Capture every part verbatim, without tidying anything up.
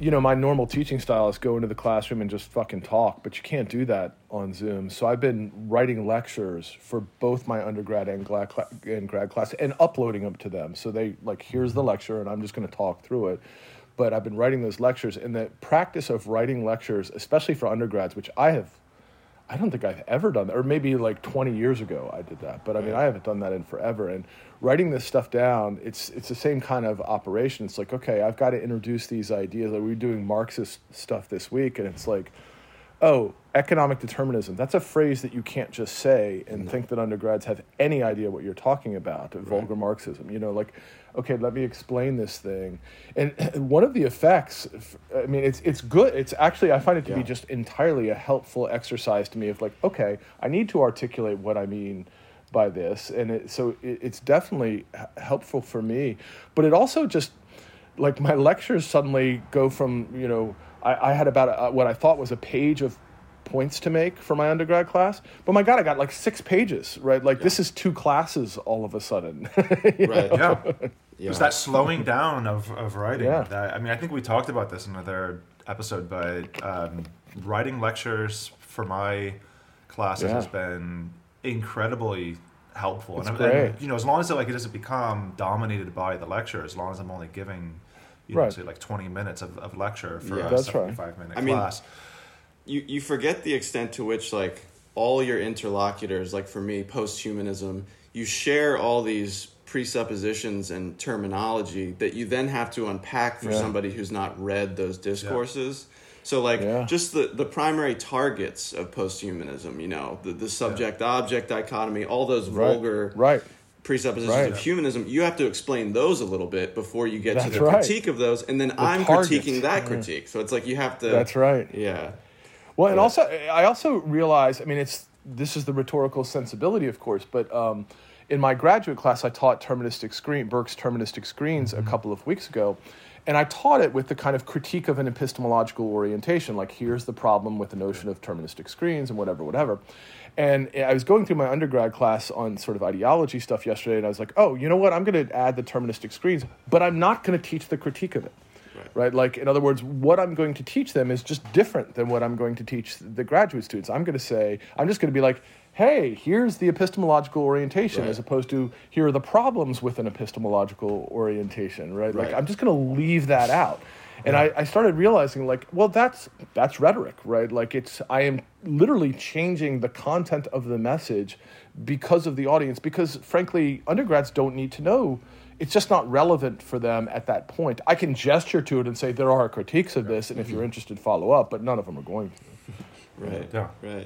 you know, my normal teaching style is go into the classroom and just fucking talk, but you can't do that on Zoom. So I've been writing lectures for both my undergrad and grad, cl- and grad class and uploading them to them. So they, like, here's the lecture, and I'm just going to talk through it. But I've been writing those lectures, and the practice of writing lectures, especially for undergrads, which I have, I don't think I've ever done that, or maybe like twenty years ago I did that, but I mean, I haven't done that in forever. And writing this stuff down, it's it's the same kind of operation. It's like, okay, I've got to introduce these ideas. Like, we're doing Marxist stuff this week, and it's like, oh, economic determinism. That's a phrase that you can't just say and think that undergrads have any idea what you're talking about, right. Vulgar Marxism. You know, like, okay, let me explain this thing. And one of the effects, I mean, it's it's good. It's actually, I find it to yeah. be just entirely a helpful exercise to me of like, okay, I need to articulate what I mean by this. And it, so it, it's definitely helpful for me. But it also just, like, my lectures suddenly go from, you know, I, I had about a, what I thought was a page of points to make for my undergrad class, but my God, I got like six pages, right? Like yeah. this is two classes all of a sudden. Right. Yeah. yeah. It's that slowing down of, of writing. Yeah. That, I mean, I think we talked about this in another episode, but um, writing lectures for my classes yeah. has been incredibly helpful. It's and, great. and, you know, as long as it, like, it doesn't become dominated by the lecture, as long as I'm only giving, you know, right. say like twenty minutes of, of lecture for yeah. a That's seventy-five right. minute I mean, class. You you forget the extent to which, like, all your interlocutors, like for me, post-humanism, you share all these presuppositions and terminology that you then have to unpack for yeah. somebody who's not read those discourses. Yeah. So, like, yeah. just the, the primary targets of post-humanism, you know, the, the subject-object dichotomy, all those right. vulgar right. presuppositions right. of humanism, you have to explain those a little bit before you get That's to the right. critique of those, and then the I'm targets. critiquing that yeah. critique. So it's like you have to... That's right. Yeah. Well, and but, also, I also realize, I mean, it's this is the rhetorical sensibility, of course, but um, in my graduate class, I taught terministic screen, Burke's terministic screens mm-hmm. a couple of weeks ago, and I taught it with the kind of critique of an epistemological orientation, like here's the problem with the notion of terministic screens and whatever, whatever. And I was going through my undergrad class on sort of ideology stuff yesterday, and I was like, oh, you know what, I'm going to add the terministic screens, but I'm not going to teach the critique of it. Right, like, in other words, what I'm going to teach them is just different than what I'm going to teach the graduate students. I'm going to say, I'm just going to be like, hey, here's the epistemological orientation, right. as opposed to here are the problems with an epistemological orientation, right? right. Like, I'm just going to leave that out. And yeah. I, I started realizing, like, well, that's that's rhetoric, right? Like, it's I am literally changing the content of the message because of the audience, because, frankly, undergrads don't need to know. It's just not relevant for them at that point. I can gesture to it and say, there are critiques of this, and if you're interested, follow up, but none of them are going to. Right, yeah. right.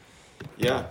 Yeah.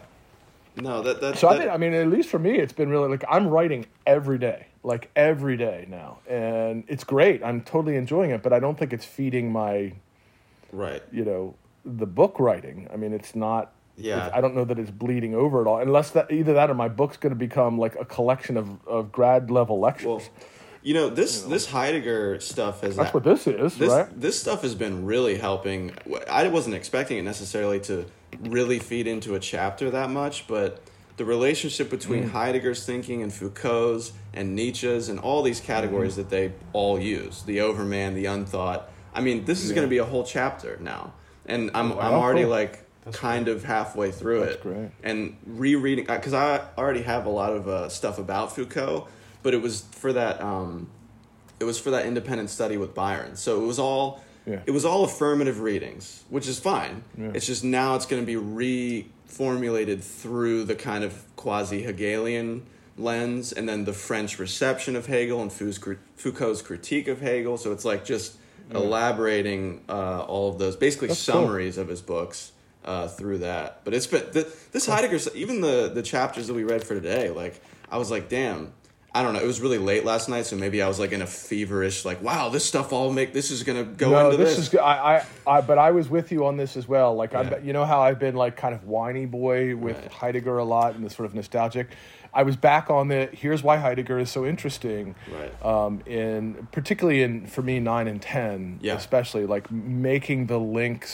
No, that... that so, that, I, mean, I mean, at least for me, it's been really, like, I'm writing every day, like, every day now, and it's great. I'm totally enjoying it, but I don't think it's feeding my, right. you know, the book writing. I mean, it's not... Yeah. It's, I don't know that it's bleeding over at all, unless that either that or my book's going to become like a collection of, of grad level lectures. Well, you know, this you know. this Heidegger stuff has... That's what this is, this, right? This stuff has been really helping. I wasn't expecting it necessarily to really feed into a chapter that much, but the relationship between mm. Heidegger's thinking and Foucault's and Nietzsche's and all these categories mm-hmm. that they all use, the overman, the unthought. I mean, this is yeah. going to be a whole chapter now. And I'm, wow, I'm already cool. like... That's kind great. of halfway through That's it great. And rereading, because I already have a lot of uh, stuff about Foucault, but it was for that um, it was for that independent study with Byron, so it was all yeah. it was all affirmative readings, which is fine. Yeah. It's just now it's going to be reformulated through the kind of quasi-Hegelian lens, and then the French reception of Hegel and Foucault's critique of Hegel. So it's like just yeah. elaborating uh, all of those, basically That's summaries cool. of his books. Uh, through that, but it's been the, this Heidegger, even the the chapters that we read for today, like I was like, damn, I don't know, it was really late last night, so maybe I was like in a feverish, like, wow, this stuff all make this is gonna go no, into this. this. is I, I, I, but I was with you on this as well. Like, yeah. I, you know how I've been like kind of whiny boy with right. Heidegger a lot and the sort of nostalgic. I was back on the here's why Heidegger is so interesting, right? Um, in particularly in for me nine and ten, yeah. especially like making the links.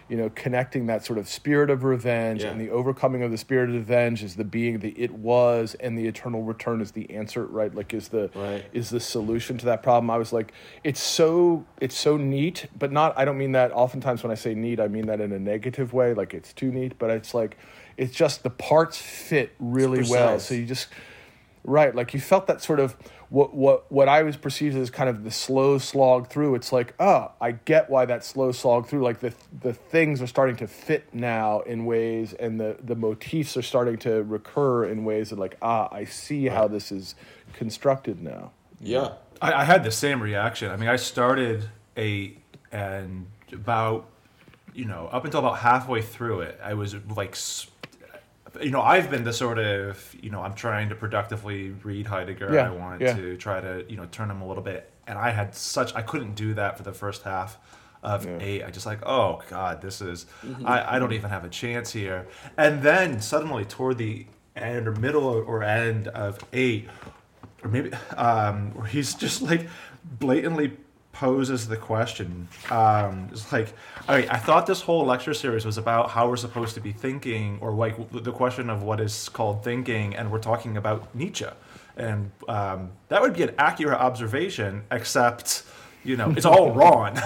you know, connecting that sort of spirit of revenge Yeah. and the overcoming of the spirit of revenge is the being, the it was, and the eternal return is the answer, right? Like is the Right. is the solution to that problem. I was like, it's so it's so neat, but not. I don't mean that. Oftentimes when I say neat, I mean that in a negative way, like it's too neat. But it's like, it's just the parts fit really It's well. precise. So you just right, like you felt that sort of what what what I was perceived as kind of the slow slog through. It's like, oh, I get why that slow slog through. Like the the things are starting to fit now in ways, and the the motifs are starting to recur in ways that like, ah, I see how this is constructed now. Yeah. I, I had the same reaction. I mean, I started eight, and about, you know, up until about halfway through it, I was like, s- you know, I've been the sort of, you know, I'm trying to productively read Heidegger. Yeah, I want yeah. to try to, you know, turn him a little bit. And I had such, I couldn't do that for the first half of Yeah. eight. I just like, oh God, this is, I, I don't even have a chance here. And then suddenly toward the end or middle or end of eight, or maybe um, where he's just like blatantly poses the question. Um, it's like, all right, I thought this whole lecture series was about how we're supposed to be thinking, or like the question of what is called thinking, and we're talking about Nietzsche. And um, that would be an accurate observation, except, you know, it's all wrong.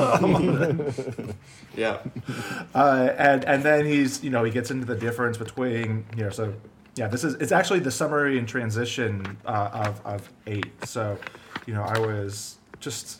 Yeah. Uh, and and then he's, you know, he gets into the difference between, you know, so yeah, this is, it's actually the summary and transition uh, of of eight. So, you know, I was just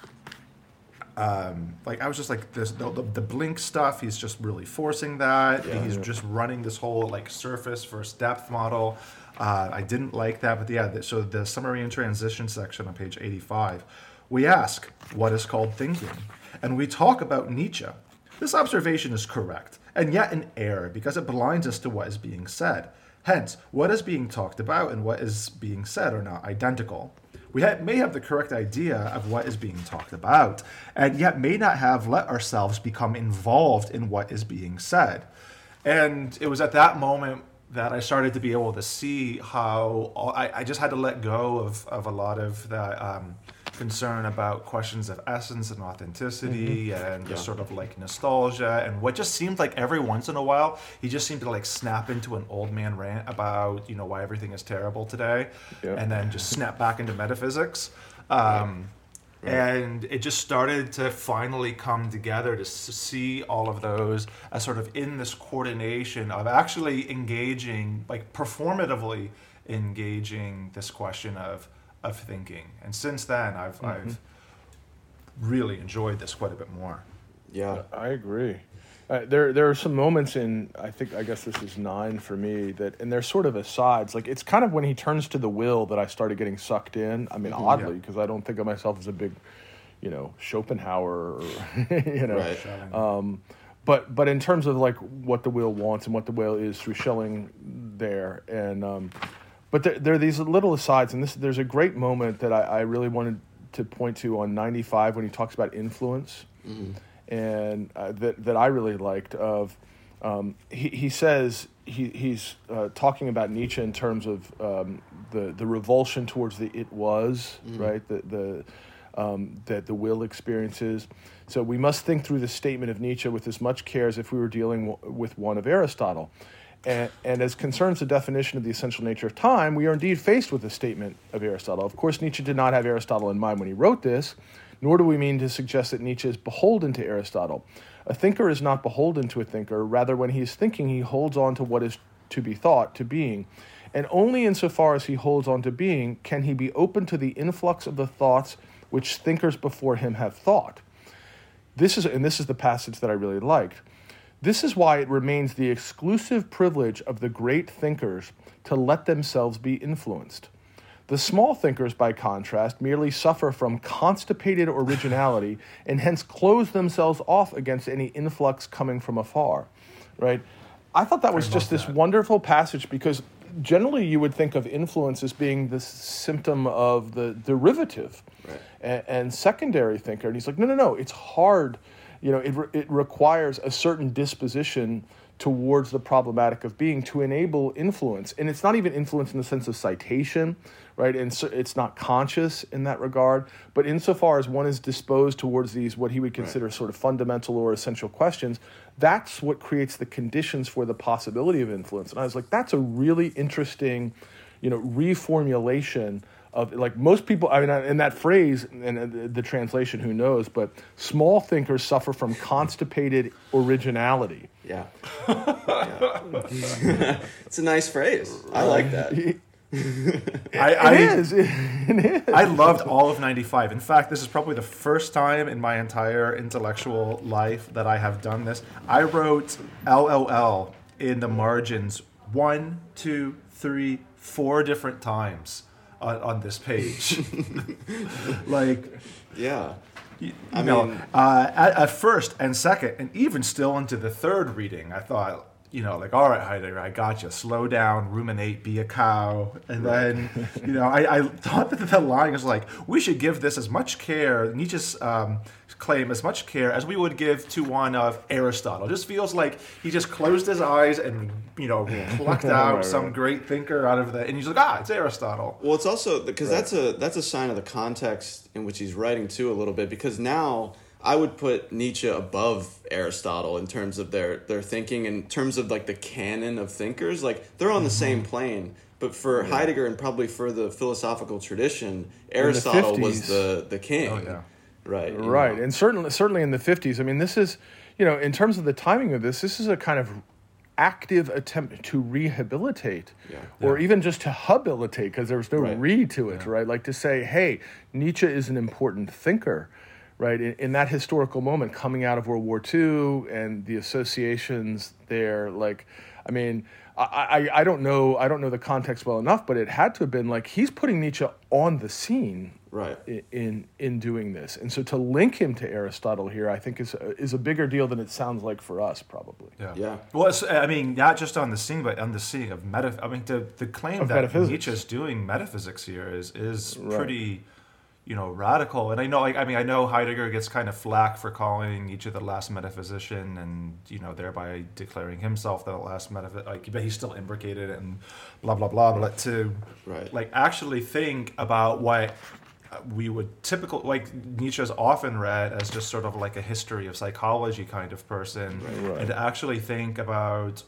um, like I was just like this the, the, the blink stuff. He's just really forcing that. Yeah. He's just running this whole like surface versus depth model. Uh, I didn't like that, but yeah. The, so the summary and transition section on page eighty-five, we ask what is called thinking, and we talk about Nietzsche. This observation is correct, and yet an error because it blinds us to what is being said. Hence, what is being talked about and what is being said are not identical. We ha- may have the correct idea of what is being talked about, and yet may not have let ourselves become involved in what is being said. And it was at that moment that I started to be able to see how all, I, I just had to let go of, of a lot of that um, concern about questions of essence and authenticity mm-hmm. and just Yeah. sort of like nostalgia and what just seemed like every once in a while he just seemed to like snap into an old man rant about, you know, why everything is terrible today Yeah. and then just snap back into metaphysics. Um, Right. And it just started to finally come together to s- see all of those as sort of in this coordination of actually engaging, like performatively engaging this question of of thinking. And since then, I've Mm-hmm. I've really enjoyed this quite a bit more. Yeah. I agree. Uh, there, there are some moments in, I think, I guess this is nine for me, that, and they're sort of asides. Like, it's kind of when he turns to the will that I started getting sucked in. I mean, oddly, because I don't think of myself as a big, you know, Schopenhauer or, you know. Right. Um, but, but in terms of, like, what the will wants and what the will is through Schelling there. And, um, but there, there are these little asides, and this, there's a great moment that I, I really wanted to point to on ninety-five when he talks about influence. Mm-hmm. And uh, that that I really liked. Of um, he he says he he's uh, talking about Nietzsche in terms of um, the the revulsion towards the it was Mm-hmm. right the the um, that the will experiences. So we must think through the statement of Nietzsche with as much care as if we were dealing w- with one of Aristotle. And, and as concerns the definition of the essential nature of time, we are indeed faced with a statement of Aristotle. Of course, Nietzsche did not have Aristotle in mind when he wrote this, nor do we mean to suggest that Nietzsche is beholden to Aristotle. A thinker is not beholden to a thinker. Rather, when he is thinking, he holds on to what is to be thought, to being. And only insofar as he holds on to being can he be open to the influx of the thoughts which thinkers before him have thought. This is, and this is the passage that I really liked. This is why it remains the exclusive privilege of the great thinkers to let themselves be influenced. The small thinkers, by contrast, merely suffer from constipated originality and hence close themselves off against any influx coming from afar, right? I thought that was I just love this that. wonderful passage because generally you would think of influence as being the symptom of the derivative Right. and, and secondary thinker. And he's like, no, no, no, it's hard. You know, it, re- it requires a certain disposition towards the problematic of being to enable influence. And it's not even influence in the sense of citation, right? And so it's not conscious in that regard. But insofar as one is disposed towards these, what he would consider right. sort of fundamental or essential questions, that's what creates the conditions for the possibility of influence. And I was like, that's a really interesting, you know, reformulation of, like, most people, I mean, in that phrase, and the translation, who knows, but small thinkers suffer from constipated originality. Yeah. yeah. It's a nice phrase. I like that. I, I, it is. It, it is. I loved all of ninety-five. In fact, this is probably the first time in my entire intellectual life that I have done this. I wrote L O L in the margins one, two, three, four different times on, on this page. like, yeah. You, I know, mean, uh, at, at first and second, and even still into the third reading, I thought, you know, like, all right, Heidegger, I got you. Slow down, ruminate, be a cow. And then, you know, I, I thought that the line was like, we should give this as much care, Nietzsche's um, claim, as much care as we would give to one of Aristotle. It just feels like he just closed his eyes and, you know, plucked out right, some right. great thinker out of the, and he's like, ah, it's Aristotle. Well, it's also, because right. that's a that's a sign of the context in which he's writing, too, a little bit, because now I would put Nietzsche above Aristotle in terms of their, their thinking, in terms of, like, the canon of thinkers. Like, they're on the mm-hmm. same plane. But for yeah. Heidegger, and probably for the philosophical tradition, Aristotle the was the, the king. Oh, yeah. Right. Right. know. And certainly, certainly in the fifties, I mean, this is, you know, in terms of the timing of this, this is a kind of active attempt to rehabilitate yeah. or Yeah. even just to habilitate, because there was no right. re to it, Yeah. right? Like to say, hey, Nietzsche is an important thinker. Right, in, in that historical moment, coming out of World War Two and the associations there, like, I mean, I, I, I don't know, I don't know the context well enough, but it had to have been like he's putting Nietzsche on the scene, right, in in, in doing this, and so to link him to Aristotle here, I think is a, is a bigger deal than it sounds like for us, probably. Yeah, yeah. Well, it's, I mean, not just on the scene, but on the scene of meta. I mean, the the claim Of that metaphysics. Nietzsche's doing metaphysics here is is Right. pretty, you know, radical. And I know, like, I mean, I know Heidegger gets kind of flack for calling Nietzsche the last metaphysician, and, you know, thereby declaring himself the last metaphysician. Like, but he's still imbricated and blah blah blah. But to right. like actually think about what we would typical like Nietzsche's often read as just sort of like a history of psychology kind of person, Right. Right. and to actually think about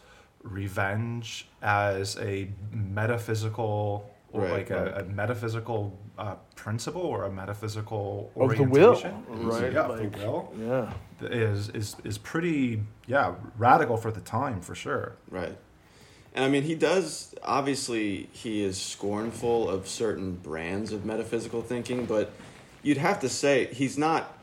revenge as a metaphysical or Right, like right. A, a metaphysical uh, principle or a metaphysical Of the will, orientation. right? Yeah, Like, the will yeah. is is is pretty yeah radical for the time for sure. Right. And I mean, he does, obviously, he is scornful of certain brands of metaphysical thinking, but you'd have to say he's not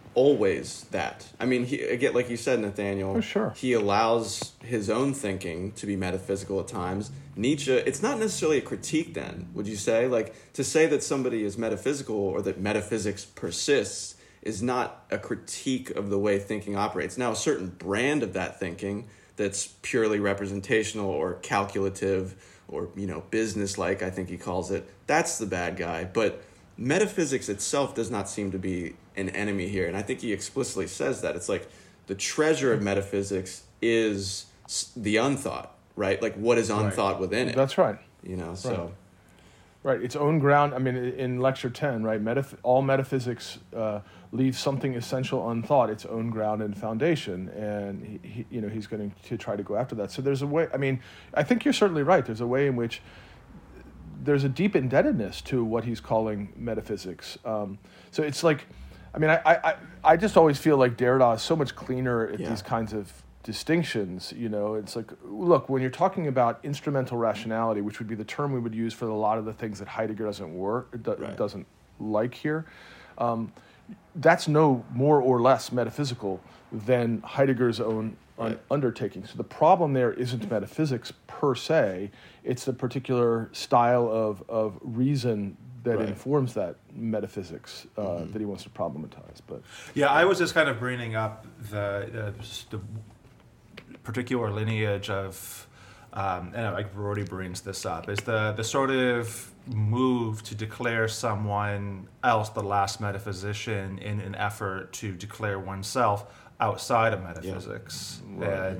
always that. I mean, he, again, like you said, Nathaniel, Oh, sure. he allows his own thinking to be metaphysical at times. Nietzsche, it's not necessarily a critique then, would you say? Like, to say that somebody is metaphysical or that metaphysics persists is not a critique of the way thinking operates. Now, a certain brand of that thinking that's purely representational or calculative or, you know, business-like, I think he calls it, that's the bad guy. But metaphysics itself does not seem to be an enemy here. And I think he explicitly says that. It's like the treasure of metaphysics is the unthought, right? Like what is unthought Right. within it. That's right. You know, so... Right, its own ground. I mean, in lecture ten, right, metaph- all metaphysics uh, leaves something essential unthought, its own ground and foundation, and he, he, you know, he's going to try to go after that. So there's a way. I mean, I think you're certainly right. There's a way in which there's a deep indebtedness to what he's calling metaphysics. Um, so it's like, I mean, I, I I just always feel like Derrida is so much cleaner at Yeah. these kinds of distinctions. You know, it's like, look, when you're talking about instrumental rationality, which would be the term we would use for a lot of the things that Heidegger doesn't work do, Right. doesn't like here, um, that's no more or less metaphysical than Heidegger's own un- Right. undertaking. So the problem there isn't metaphysics per se; it's the particular style of of reason that Right. informs that metaphysics uh, Mm-hmm. that he wants to problematize. But Yeah, I was just kind of bringing up the the, the particular lineage of, um, and like Rorty brings this up, is the the sort of move to declare someone else the last metaphysician in an effort to declare oneself outside of metaphysics, Right. and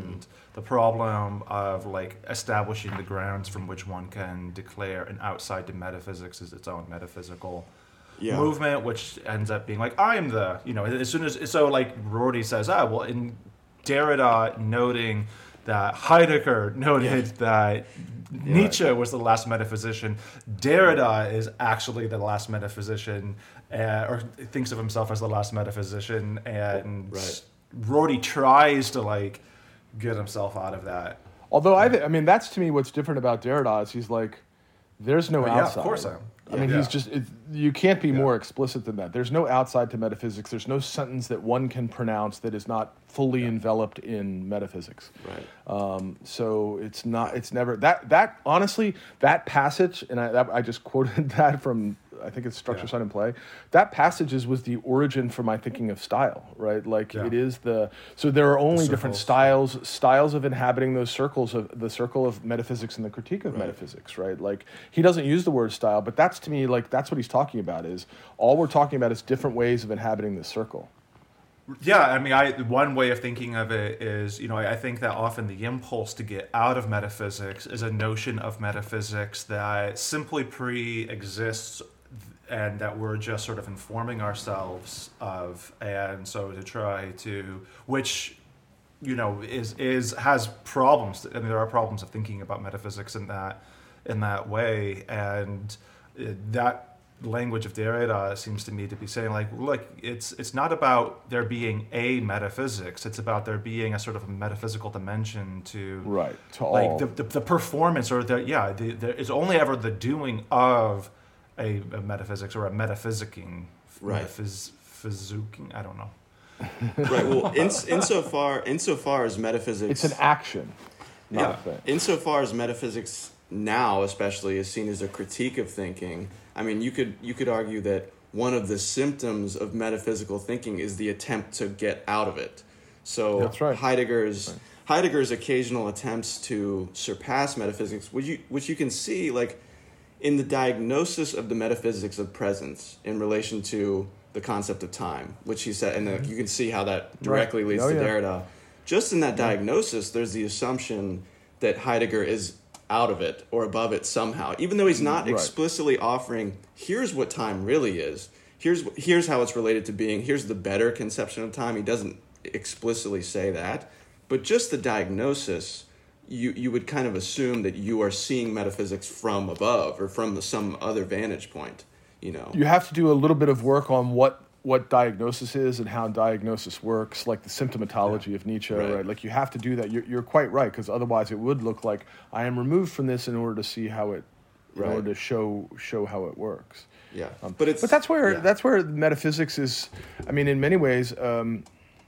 the problem of like establishing the grounds from which one can declare an outside to metaphysics as its own metaphysical yeah. movement, which ends up being like, I'm the, you know, as soon as, so like Rorty says, ah, well, in Derrida noting that Heidegger noted yeah. that yeah. Nietzsche was the last metaphysician, Derrida is actually the last metaphysician, uh, or thinks of himself as the last metaphysician, and right. Rorty tries to like get himself out of that. Although I, th- I mean, that's to me what's different about Derrida is he's like, there's no oh, outside. Yeah, of course I am. I mean, yeah. he's just, it, you can't be yeah. more explicit than that. There's no outside to metaphysics. There's no sentence that one can pronounce that is not fully yeah. enveloped in metaphysics. Right. Um, so it's not, it's never, that, that honestly, that passage, and I, that, I just quoted that from, I think it's Structure, yeah. Sign, and Play. That passage is was the origin for my thinking of style, right? Like yeah. it is the, so there are only the different styles, styles of inhabiting those circles of the circle of metaphysics and the critique of right. metaphysics, right? Like he doesn't use the word style, but that's to me, like that's what he's talking about is all we're talking about is different ways of inhabiting this circle. Yeah, I mean, I one way of thinking of it is, you know, I, I think that often the impulse to get out of metaphysics is a notion of metaphysics that simply pre-exists and that we're just sort of informing ourselves of, and so to try to, which, you know, is is has problems. I mean, there are problems of thinking about metaphysics in that in that way, and that language of Derrida seems to me to be saying like, look, it's it's not about there being a metaphysics; it's about there being a sort of a metaphysical dimension to right to like all. The, the the performance or the yeah, the, the, it's only ever the doing of a, a metaphysics or a metaphysicking, right? Metaphys, physicking, I don't know. Right. Well, in insofar insofar as metaphysics, it's an action. Not yeah. a thing. Insofar as metaphysics now, especially, is seen as a critique of thinking. I mean, you could you could argue that one of the symptoms of metaphysical thinking is the attempt to get out of it. So That's right. Heidegger's Right. Heidegger's occasional attempts to surpass metaphysics, which you which you can see like in the diagnosis of the metaphysics of presence in relation to the concept of time, which he said, and the, you can see how that directly right. leads oh, to yeah. Derrida. Just in that diagnosis, there's the assumption that Heidegger is out of it or above it somehow, even though he's not right. explicitly offering, here's what time really is, here's here's how it's related to being, here's the better conception of time. He doesn't explicitly say that, but just the diagnosis, you you would kind of assume that you are seeing metaphysics from above or from the, some other vantage point, you know. You have to do a little bit of work on what what diagnosis is and how diagnosis works, like the symptomatology yeah. of Nietzsche, right. right? Like you have to do that. You're, you're quite right, because otherwise it would look like I am removed from this in order to see how it, in right. order to show show how it works. Yeah, um, but it's but that's where yeah. that's where metaphysics is. I mean, in many ways, um,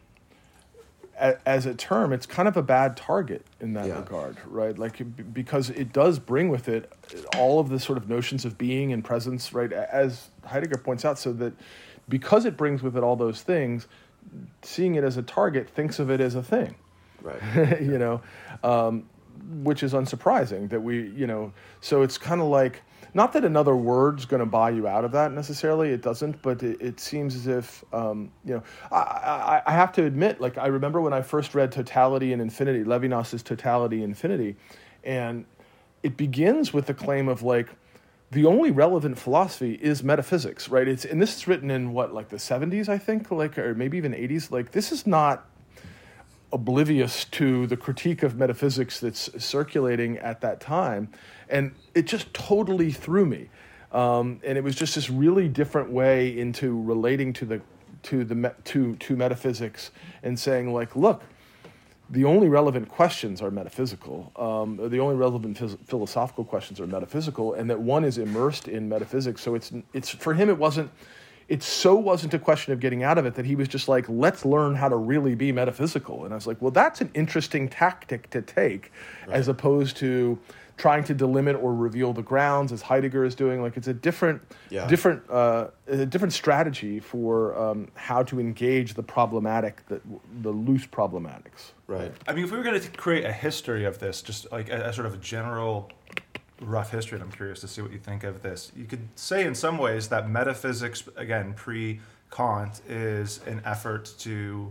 a, as a term, it's kind of a bad target in that yeah. regard, right? Like because it does bring with it all of the sort of notions of being and presence, right? As Heidegger points out, so that. Because it brings with it all those things, seeing it as a target thinks of it as a thing, right? you know, um, which is unsurprising that we, you know. So it's kind of like not that another word's going to buy you out of that necessarily. It doesn't, but it, it seems as if um, you know. I, I, I have to admit, like I remember when I first read Totality and Infinity, Levinas's Totality and Infinity, and it begins with the claim of like. The only relevant philosophy is metaphysics, right? It's and this is written in what, like the seventies, I think, like or maybe even eighties. Like this is not oblivious to the critique of metaphysics that's circulating at that time, and it just totally threw me. Um, and it was just this really different way into relating to the to the to to metaphysics and saying like, look. The only relevant questions are metaphysical. Um, the only relevant phys- philosophical questions are metaphysical, and that one is immersed in metaphysics. So it's it's for him. It wasn't. It so wasn't a question of getting out of it that he was just like, let's learn how to really be metaphysical. And I was like, well, that's an interesting tactic to take, right. as opposed to trying to delimit or reveal the grounds as Heidegger is doing. Like it's a different, yeah. different, uh, a different strategy for um, how to engage the problematic, the, the loose problematics. Right. I mean, if we were going to create a history of this, just like a, a sort of a general rough history, and I'm curious to see what you think of this. You could say in some ways that metaphysics, again, pre-Kant, is an effort to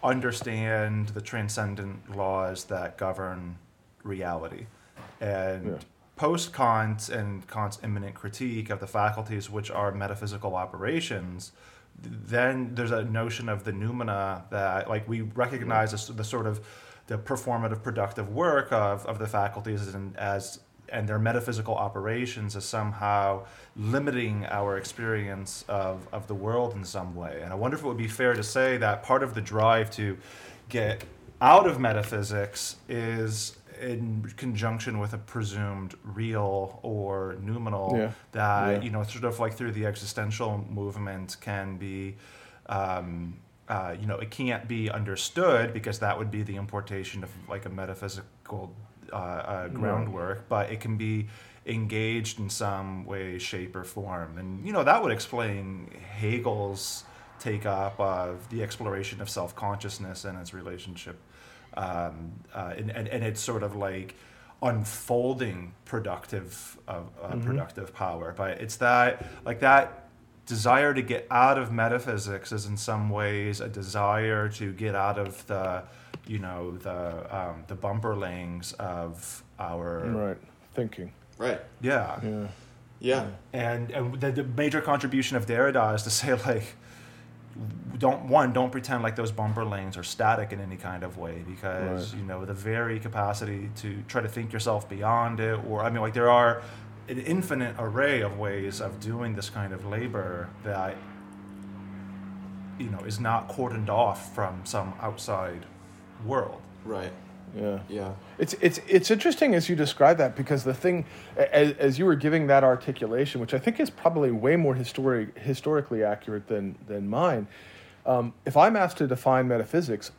understand the transcendent laws that govern reality. And yeah. post Kant and Kant's immanent critique of the faculties, which are metaphysical operations, then there's a notion of the noumena that, like, we recognize as the sort of the performative productive work of, of the faculties and as and their metaphysical operations as somehow limiting our experience of, of the world in some way. And I wonder if it would be fair to say that part of the drive to get out of metaphysics is in conjunction with a presumed real or noumenal yeah. that, yeah. you know, sort of like through the existential movement can be, um, uh, you know, it can't be understood because that would be the importation of like a metaphysical uh, uh, groundwork, right. but it can be engaged in some way, shape, or form. And, you know, that would explain Hegel's take up of the exploration of self-consciousness and its relationship Um, uh, and, and, and it's sort of like unfolding productive uh, uh, mm-hmm. productive power. But it's that, like that desire to get out of metaphysics is in some ways a desire to get out of the, you know, the um, the bumperlings of our right thinking. Right. Yeah. Yeah. Yeah. And and the, the major contribution of Derrida is to say, like, don't one don't pretend like those bumper lanes are static in any kind of way, because right. you know, the very capacity to try to think yourself beyond it, or I mean, like, there are an infinite array of ways of doing this kind of labor that, you know, is not cordoned off from some outside world. Right. Yeah. Yeah. It's it's it's interesting as you describe that, because the thing, as, as you were giving that articulation, which I think is probably way more histori- historically accurate than than mine. Um, if I'm asked to define metaphysics,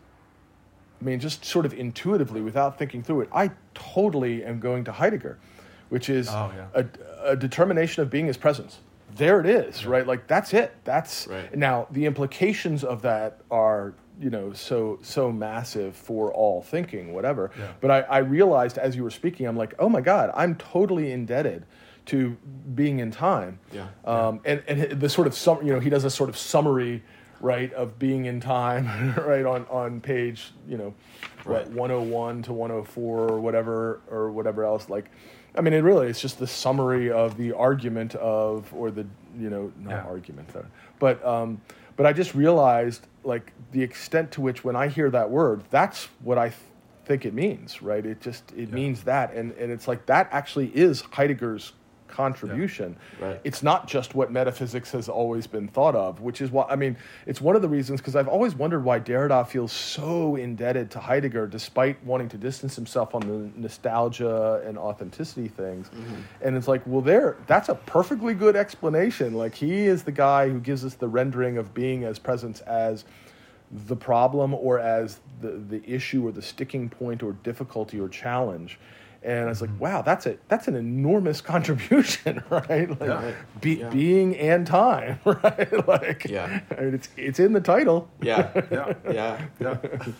I mean, just sort of intuitively, without thinking through it, I totally am going to Heidegger, which is oh, yeah. a, a determination of being as presence. There it is, yeah. right? Like, that's it. That's right. Now, the implications of that are, you know, so so massive for all thinking, whatever. Yeah. But I, I realized as you were speaking, I'm like, oh my God, I'm totally indebted to being in time. Yeah. Um, and, and the sort of, sum, you know, he does a sort of summary, right, of being in time, right, on, on page, you know, right. what, one oh one to one oh four or whatever, or whatever else. Like, I mean, it really, it's just the summary of the argument of, or the, you know, not yeah. argument, but, um, but I just realized, like, the extent to which when I hear that word, that's what I th- think it means, right? It just, it yeah. means that. And, and it's like, that actually is Heidegger's contribution. Yeah. Right. It's not just what metaphysics has always been thought of, which is why, I mean, it's one of the reasons, because I've always wondered why Derrida feels so indebted to Heidegger, despite wanting to distance himself on the nostalgia and authenticity things. Mm-hmm. And it's like, well, there, that's a perfectly good explanation. Like, he is the guy who gives us the rendering of being as presence as the problem, or as the, the issue, or the sticking point, or difficulty, or challenge. And I was like, wow, that's a that's an enormous contribution, right? Like, yeah. Be, yeah. being and time, right? Like, yeah. I mean, it's it's in the title. Yeah, yeah, yeah. yeah.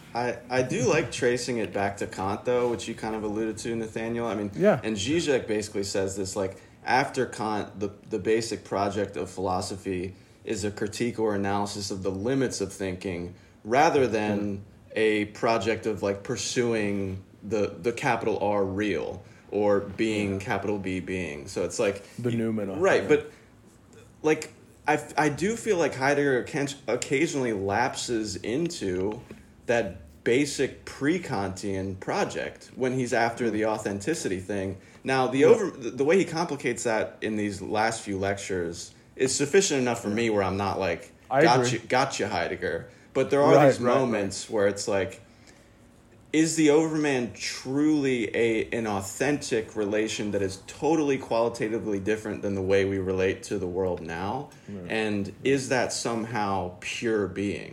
I I do like tracing it back to Kant, though, which you kind of alluded to, Nathaniel. I mean, yeah. And Zizek basically says this, like, after Kant, the the basic project of philosophy is a critique or analysis of the limits of thinking, rather than mm. a project of, like, pursuing the the capital R real, or being yeah. capital B being. So it's like the noumena, right? yeah. But like I I do feel like Heidegger occasionally lapses into that basic pre-Kantian project when he's after the authenticity thing. Now the yeah. over the way he complicates that in these last few lectures is sufficient enough for me, where I'm not like I gotcha agree. gotcha Heidegger, but there are right, these right, moments right. where it's like, is the Overman truly a an authentic relation that is totally qualitatively different than the way we relate to the world now? Right. And is that somehow pure being?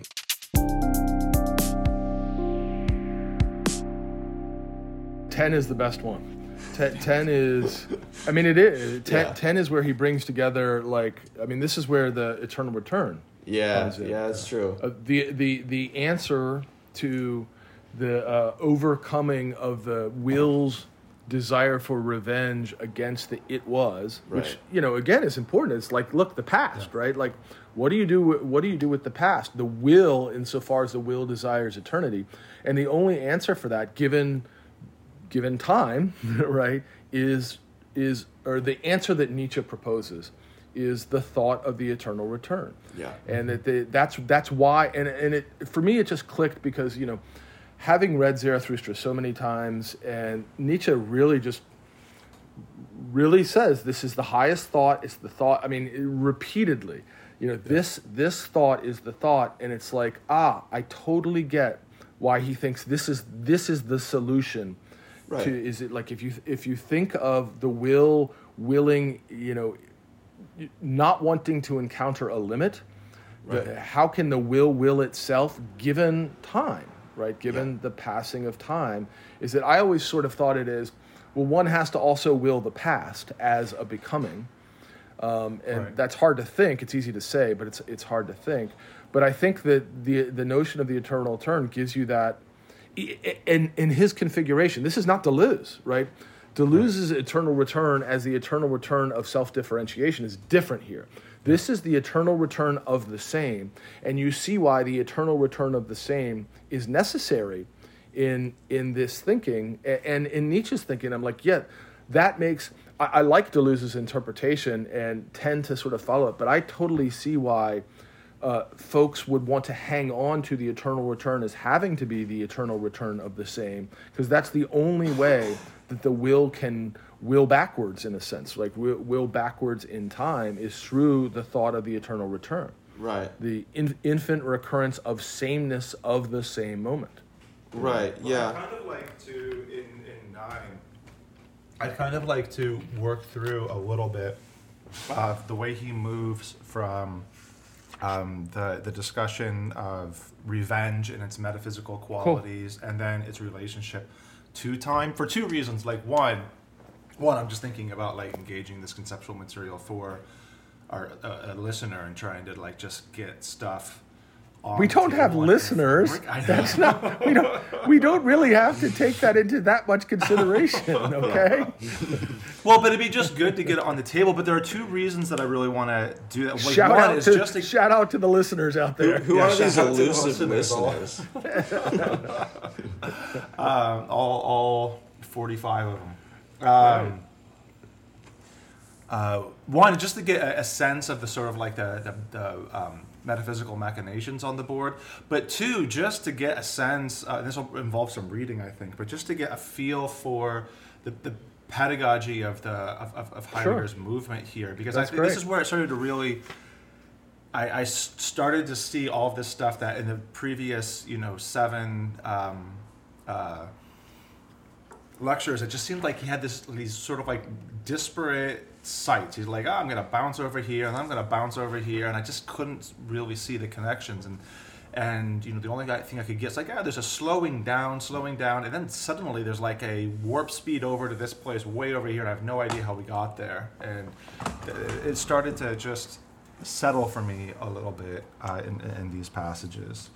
ten is the best one. Ten, ten is, I mean, it is. Ten, yeah. ten is where he brings together, like, I mean, this is where the eternal return yeah, comes in. Yeah, that's true. Uh, the, the, the answer to the uh, overcoming of the will's desire for revenge against the it was, Right. which, you know, again, is important. It's like, look, the past, Yeah. right? Like, what do you do? wi- What do you do with the past? The will, insofar as the will desires eternity, and the only answer for that, given given time, right, is is or the answer that Nietzsche proposes is the thought of the eternal return. Yeah. And that the, that's that's why, and and it for me it just clicked because, you know, having read Zarathustra so many times, and Nietzsche really just really says this is the highest thought. It's the thought. I mean, it- repeatedly, you know, this this thought is the thought, and it's like, ah, I totally get why he thinks this is this is the solution. Right. To, is it like if you if you think of the will willing, you know, not wanting to encounter a limit, Right. the, how can the will will itself given time, right? Given Yeah. the passing of time, is that I always sort of thought it is, well, one has to also will the past as a becoming. Um, and Right. that's hard to think. It's easy to say, but it's it's hard to think. But I think that the the notion of the eternal turn gives you that. In in his configuration, this is not Deleuze, right? Deleuze's eternal return as the eternal return of self-differentiation is different here. This is the eternal return of the same, and you see why the eternal return of the same is necessary in in this thinking and in Nietzsche's thinking. I'm like, yeah, that makes. I, I like Deleuze's interpretation and tend to sort of follow it, but I totally see why. Uh, folks would want to hang on to the eternal return as having to be the eternal return of the same, because that's the only way that the will can will backwards, in a sense. Like will, will backwards in time is through the thought of the eternal return, Right. the in, infinite recurrence of sameness of the same moment. Right. Well, Yeah. I kind of like to in in nine. I'd kind of like to work through a little bit of the way he moves from um, the the discussion of revenge and its metaphysical qualities, and then its relationship to time for two reasons. Like one, one I'm just thinking about like engaging this conceptual material for our uh, a listener and trying to like just get stuff. on We the don't have table and listeners. framework. I know. That's not. We don't. We don't really have to take that into that much consideration. Okay. Well, but it'd be just good to get it on the table. But there are two reasons that I really want to do that. Like, shout one out is to just to, shout out to the listeners out Who, there. who Yeah, are shout these out to the elusive listeners, listeners? um, all all forty-five of them. Um, uh, one, just to get a, a sense of the sort of like the the, the um, metaphysical machinations on the board, but two, just to get a sense. Uh, this will involve some reading, I think, but just to get a feel for the. the pedagogy of the of, of, of Heidegger's Sure. movement here, because That's I think this great. is where it started to really I, I s- started to see all of this stuff that in the previous, you know, seven um, uh, lectures, it just seemed like he had this these sort of like disparate sites. He's like, oh, I'm going to bounce over here, and I'm going to bounce over here, and I just couldn't really see the connections. And and you know, the only thing I could get is like, ah, oh, there's a slowing down, slowing down, and then suddenly there's like a warp speed over to this place way over here, and I have no idea how we got there. And it started to just settle for me a little bit uh, in, in these passages.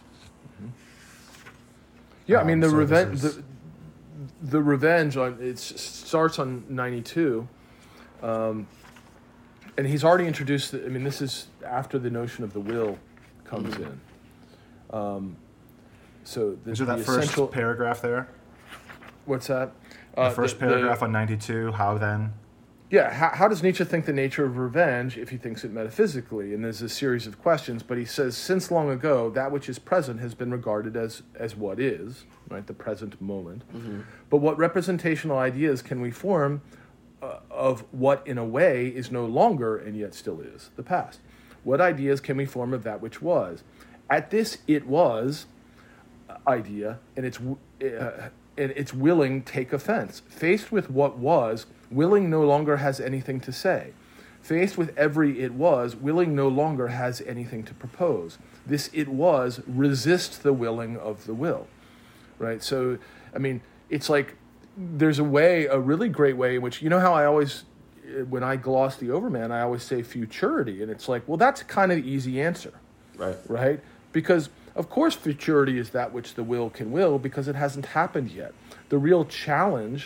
Yeah, I mean Um, the so revenge. this The, is- the revenge on it starts on ninety-two, um, and he's already introduced. The, I mean, this is after the notion of the will comes Mm-hmm. in. Um, so the, Is there that the first essential. paragraph there? What's that? The Uh, first the- paragraph the- on ninety-two, how then? Yeah, how, how does Nietzsche think the nature of revenge if he thinks it metaphysically? And there's a series of questions, but he says, since long ago, that which is present has been regarded as, as what is, right, the present moment. Mm-hmm. But what representational ideas can we form uh, of what, in a way, is no longer and yet still is, the past? What ideas can we form of that which was? At this it was idea, and its, uh, and its willing take offense. Faced with what was, willing no longer has anything to say. Faced with every it was, willing no longer has anything to propose. This it was resists the willing of the will, right? So, I mean, it's like there's a way, a really great way in which, you know how I always, when I gloss the Overman, I always say futurity, and it's like, well, that's kind of the easy answer, Right. right? Because, of course, futurity is that which the will can will because it hasn't happened yet. The real challenge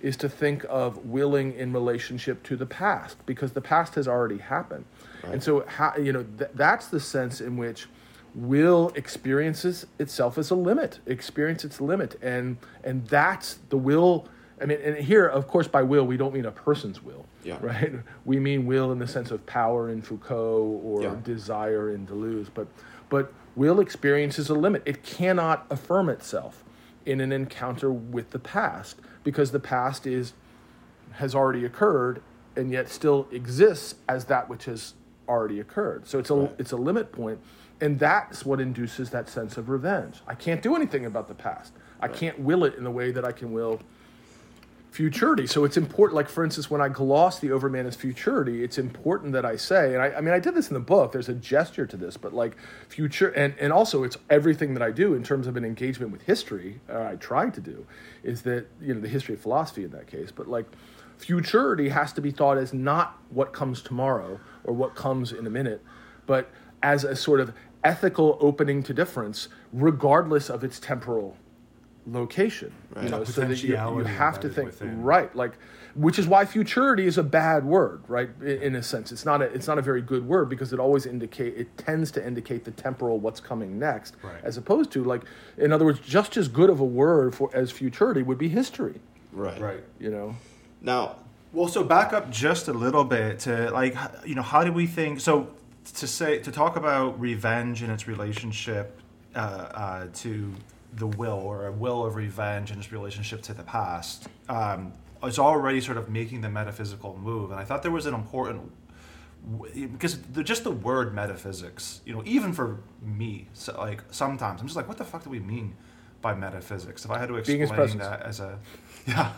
is to think of willing in relationship to the past, because the past has already happened. Right. And so, how, you know, th- that's the sense in which will experiences itself as a limit, experience its limit. And and that's the will. I mean, and here, of course, by will, we don't mean a person's will, yeah. right? We mean will in the sense of power in Foucault or yeah. desire in Deleuze. But, but will experiences a limit. It cannot affirm itself in an encounter with the past, because the past is has already occurred and yet still exists as that which has already occurred. So it's a right. it's a limit point, and that's what induces that sense of revenge. I can't do anything about the past. I right. can't will it in the way that I can will futurity. So it's important, like for instance, when I gloss the Overman as futurity, it's important that I say, and I, I mean, I did this in the book, there's a gesture to this, but like future, and, and also it's everything that I do in terms of an engagement with history, or I try to do, is that, you know, the history of philosophy in that case, but like futurity has to be thought as not what comes tomorrow or what comes in a minute, but as a sort of ethical opening to difference, regardless of its temporal location, right. you know, so that you, you have to think within. right, like, which is why futurity is a bad word, right? In, in a sense, it's not a it's not a very good word, because it always indicate it tends to indicate the temporal, what's coming next, right. as opposed to, like, in other words, just as good of a word for as futurity would be history, right? Right. You know. Now, well, so back up just a little bit to, like, you know, how do we think? So to say to talk about revenge and its relationship uh, uh, to the will, or a will of revenge and its relationship to the past, um, is already sort of making the metaphysical move. And I thought there was an important, because the, just the word metaphysics, you know, even for me, so like sometimes I'm just like, what the fuck do we mean by metaphysics? If I had to explain that as a, yeah,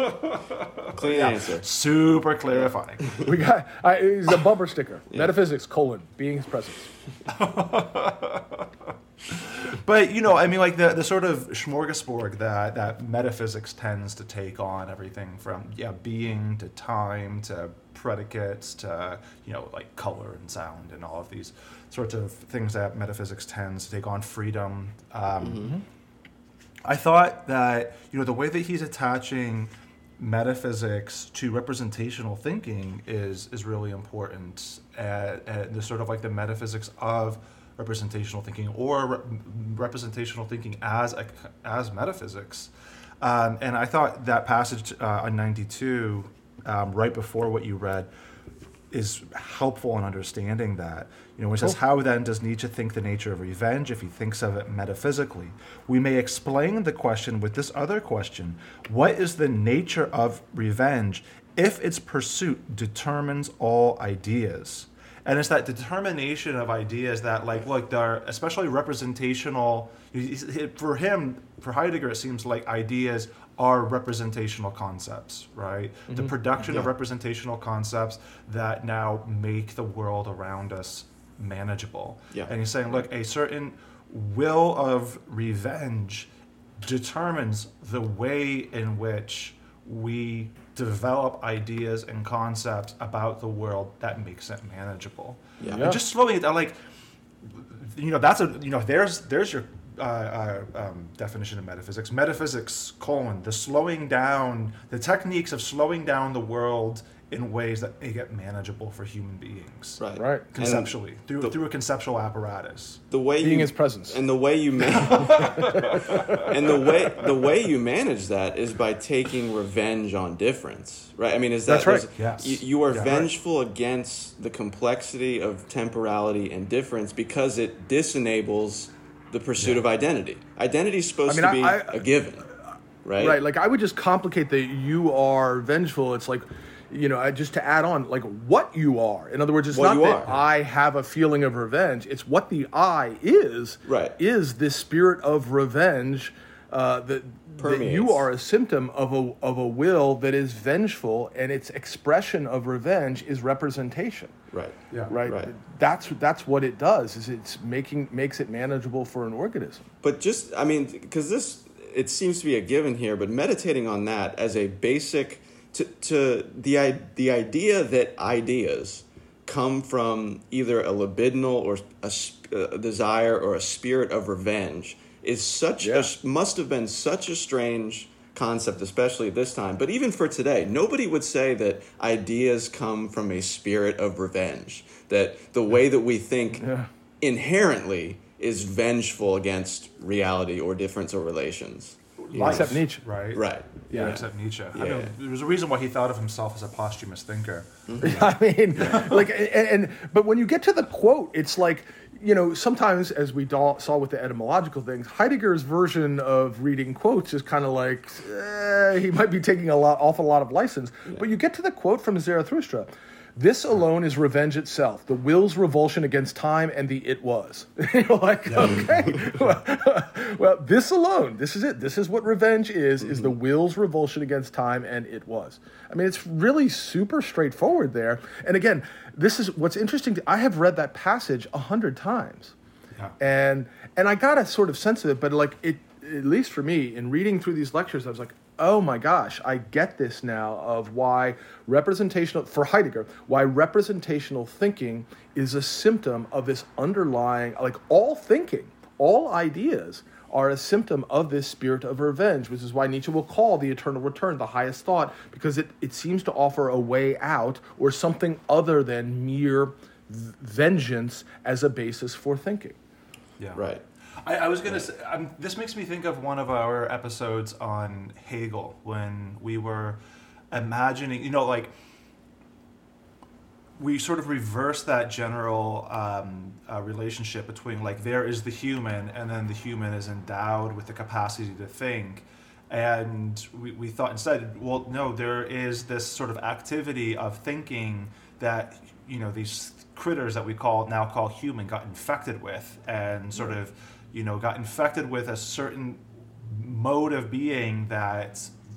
clean yeah. answer, super clarifying. We got I, it's a bumper sticker. Yeah. Metaphysics colon being his presence. But, you know, I mean, like the, the sort of smorgasbord that, that metaphysics tends to take on, everything from, yeah, being to time to predicates to, you know, like color and sound and all of these sorts of things that metaphysics tends to take on, freedom. Um, mm-hmm. I thought that, you know, the way that he's attaching metaphysics to representational thinking is is really important, at, at the sort of like the metaphysics of representational thinking, or re- representational thinking as a, as metaphysics. Um, and I thought that passage uh, on ninety-two, um, right before what you read, is helpful in understanding that. You know, when it says, how then does Nietzsche think the nature of revenge if he thinks of it metaphysically? We may explain the question with this other question: what is the nature of revenge if its pursuit determines all ideas? And it's that determination of ideas that, like, look, they're especially representational. For him, for Heidegger, it seems like ideas are representational concepts, right? Mm-hmm. The production yeah. of representational concepts that now make the world around us manageable. Yeah. And he's saying, look, a certain will of revenge determines the way in which we develop ideas and concepts about the world that makes it manageable. Yeah. And just slowing it down, like, you know, that's a, you know, there's there's your uh, uh, um, definition of metaphysics. Metaphysics, colon, the slowing down, the techniques of slowing down the world in ways that make it manageable for human beings. Right. Right. Conceptually, And through the, through a conceptual apparatus. The way being you, his presence. And the way you man- and the way the way you manage that is by taking revenge on difference. Right? I mean, is that That's right. Yes. You, you are yeah, vengeful right. against the complexity of temporality and difference because it disenables the pursuit Yeah. of identity. Identity is supposed I mean, to be I, I, a given. Right? Right. Like, I would just complicate the you are vengeful. It's like, you know, I- just to add on, like, what you are. In other words, it's What not you that are. I have a feeling of revenge. It's what the I is. Right. Is this spirit of revenge uh, that, that you Permeates. are a symptom of a of a will that is vengeful, and its expression of revenge is representation. Right. Yeah. Right. Right. That's that's what it does. Is it's making makes it manageable for an organism. But just, I mean, because this, it seems to be a given here, but meditating on that as a basic, to, to the, i- the idea that ideas come from either a libidinal or a, sp- a desire or a spirit of revenge is such Yeah. a, must have been such a strange concept, especially at this time. But even for today, nobody would say that ideas come from a spirit of revenge, that the way that we think yeah. inherently is vengeful against reality or difference or relations. Life. Except Nietzsche. Right. Right. Yeah, yeah. Except Nietzsche. Yeah. I mean, there was a reason why he thought of himself as a posthumous thinker. Mm-hmm. I mean, like, and, and but when you get to the quote, it's like, you know, sometimes, as we saw with the etymological things, Heidegger's version of reading quotes is kind of like, eh, he might be taking a lot, awful lot of license. Yeah. But you get to the quote from Zarathustra. This alone is revenge itself, the will's revulsion against time and the it was. You're like, yeah. okay, well, well, this alone, this is it. This is what revenge is, mm-hmm. is the will's revulsion against time and it was. I mean, it's really super straightforward there. And again, this is what's interesting. To, I have read that passage a hundred times. Yeah. And and I got a sort of sense of it, but like it, at least for me, in reading through these lectures, I was like, oh my gosh, I get this now of why representational, for Heidegger, why representational thinking is a symptom of this underlying, like all thinking, all ideas are a symptom of this spirit of revenge, which is why Nietzsche will call the eternal return the highest thought, because it, it seems to offer a way out or something other than mere v- vengeance as a basis for thinking. Yeah. Right. I, I was going to say, um, this makes me think of one of our episodes on Hegel, when we were imagining, you know, like, we sort of reverse that general um, uh, relationship between, like, there is the human, and then the human is endowed with the capacity to think. And we, we thought instead, well, no, there is this sort of activity of thinking that, you know, these critters that we call now call human got infected with, and sort of, you know, got infected with a certain mode of being that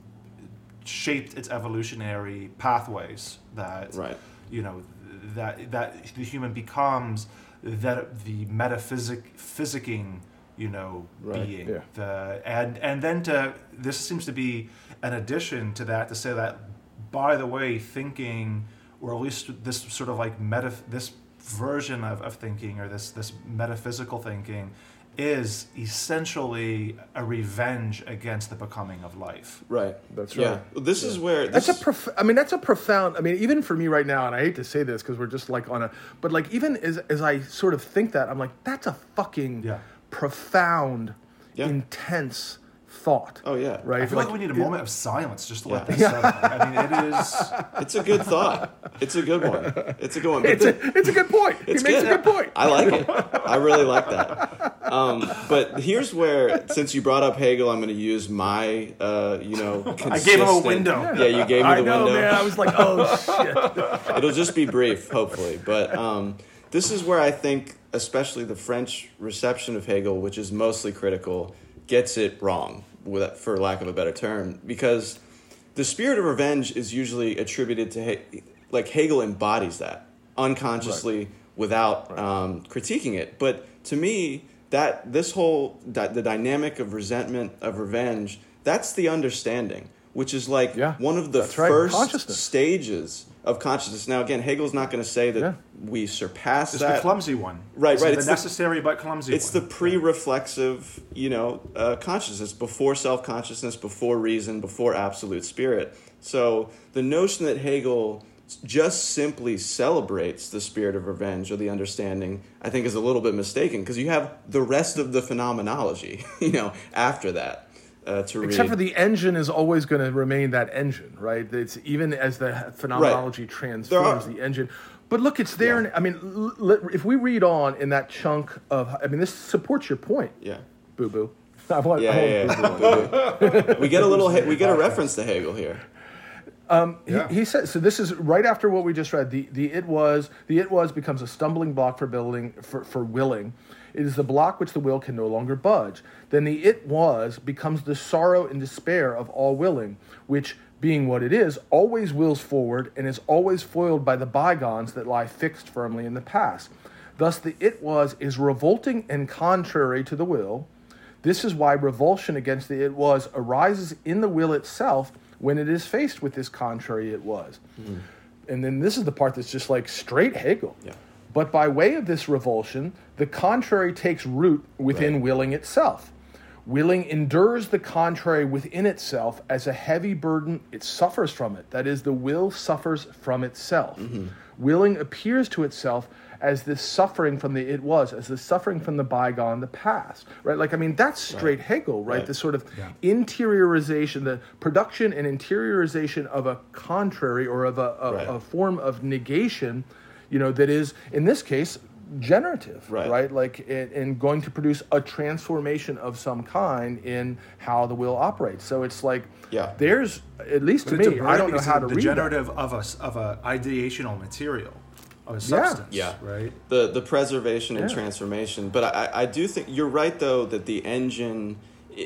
shaped its evolutionary pathways. That, right. you know, that that the human becomes that the metaphysic physicking, you know, right. being. Yeah. The and and then to this seems to be an addition to that, to say that, by the way, thinking, or at least this sort of like meta this version of, of thinking, or this this metaphysical thinking, is essentially a revenge against the becoming of life. Right. That's yeah. right. Well, this yeah. is where... This that's a prof- I mean, that's a profound... I mean, even for me right now, and I hate to say this because we're just like on a... But like even as, as I sort of think that, I'm like, that's a fucking yeah. profound, yeah. intense thought. Oh, yeah. Right? I feel like, like we need a it, moment of silence just to yeah. let that settle. I mean, it is... It's a good thought. It's a good one. It's a good one. But it's, the, a, it's a good point. He makes good. a good point. I like it. I really like that. Um, but here's where, since you brought up Hegel, I'm going to use my, uh, you know, consistent... I gave him a window. Yeah, you gave me I the know, window. Man, I was like, oh, shit. It'll just be brief, hopefully. But um, this is where I think, especially the French reception of Hegel, which is mostly critical, gets it wrong, for lack of a better term, because the spirit of revenge is usually attributed to, he- like, Hegel embodies that unconsciously right. without right. Um, critiquing it. But to me, that this whole, di- the dynamic of resentment, of revenge, that's the understanding, which is like yeah, one of the right. first stages of consciousness. Now, again, Hegel's not going to say that yeah. we surpass it's that. It's the clumsy one. Right, it's right. The it's necessary the, but clumsy it's one. It's the pre-reflexive, you know, uh, consciousness, before self-consciousness, before reason, before absolute spirit. So the notion that Hegel just simply celebrates the spirit of revenge or the understanding, I think, is a little bit mistaken, because you have the rest of the phenomenology, you know, after that. Uh, to Except read. for the engine is always going to remain that engine, right? It's even as the phenomenology right. transforms are, the engine. But look, it's there. Yeah. In, I mean, l- l- if we read on in that chunk of, I mean, this supports your point. Yeah. Boo boo. I want, yeah, I want yeah, boo-boo. yeah. boo-boo. We get a little, we get a reference to Hegel here. Um, yeah. he, he says, so this is right after what we just read. The the it was the it was becomes a stumbling block for building for, for willing. It is the block which the will can no longer budge. Then the it was becomes the sorrow and despair of all willing, which, being what it is, always wills forward and is always foiled by the bygones that lie fixed firmly in the past. Thus the it was is revolting and contrary to the will. This is why revulsion against the it was arises in the will itself when it is faced with this contrary it was. Mm. And then this is the part that's just like straight Hegel. Yeah. But by way of this revulsion, the contrary takes root within right. willing itself, Willing endures the contrary within itself as a heavy burden. It suffers from it. That is, the will suffers from itself. Mm-hmm. Willing appears to itself as this suffering from the it was, as the suffering from the bygone, the past, right? Like, I mean, that's straight right. Hegel, right? right? The sort of yeah. interiorization, the production and interiorization of a contrary or of a, a, right. a form of negation, you know, that is, in this case, generative, right? right? Like, in, in going to produce a transformation of some kind in how the will operates. So it's like, yeah. there's, at least but to me, I don't know how to the read generative that. of a, of a ideational material. Of a substance, yeah. yeah. right? The the preservation and yeah. transformation. But I, I do think you're right, though, that the engine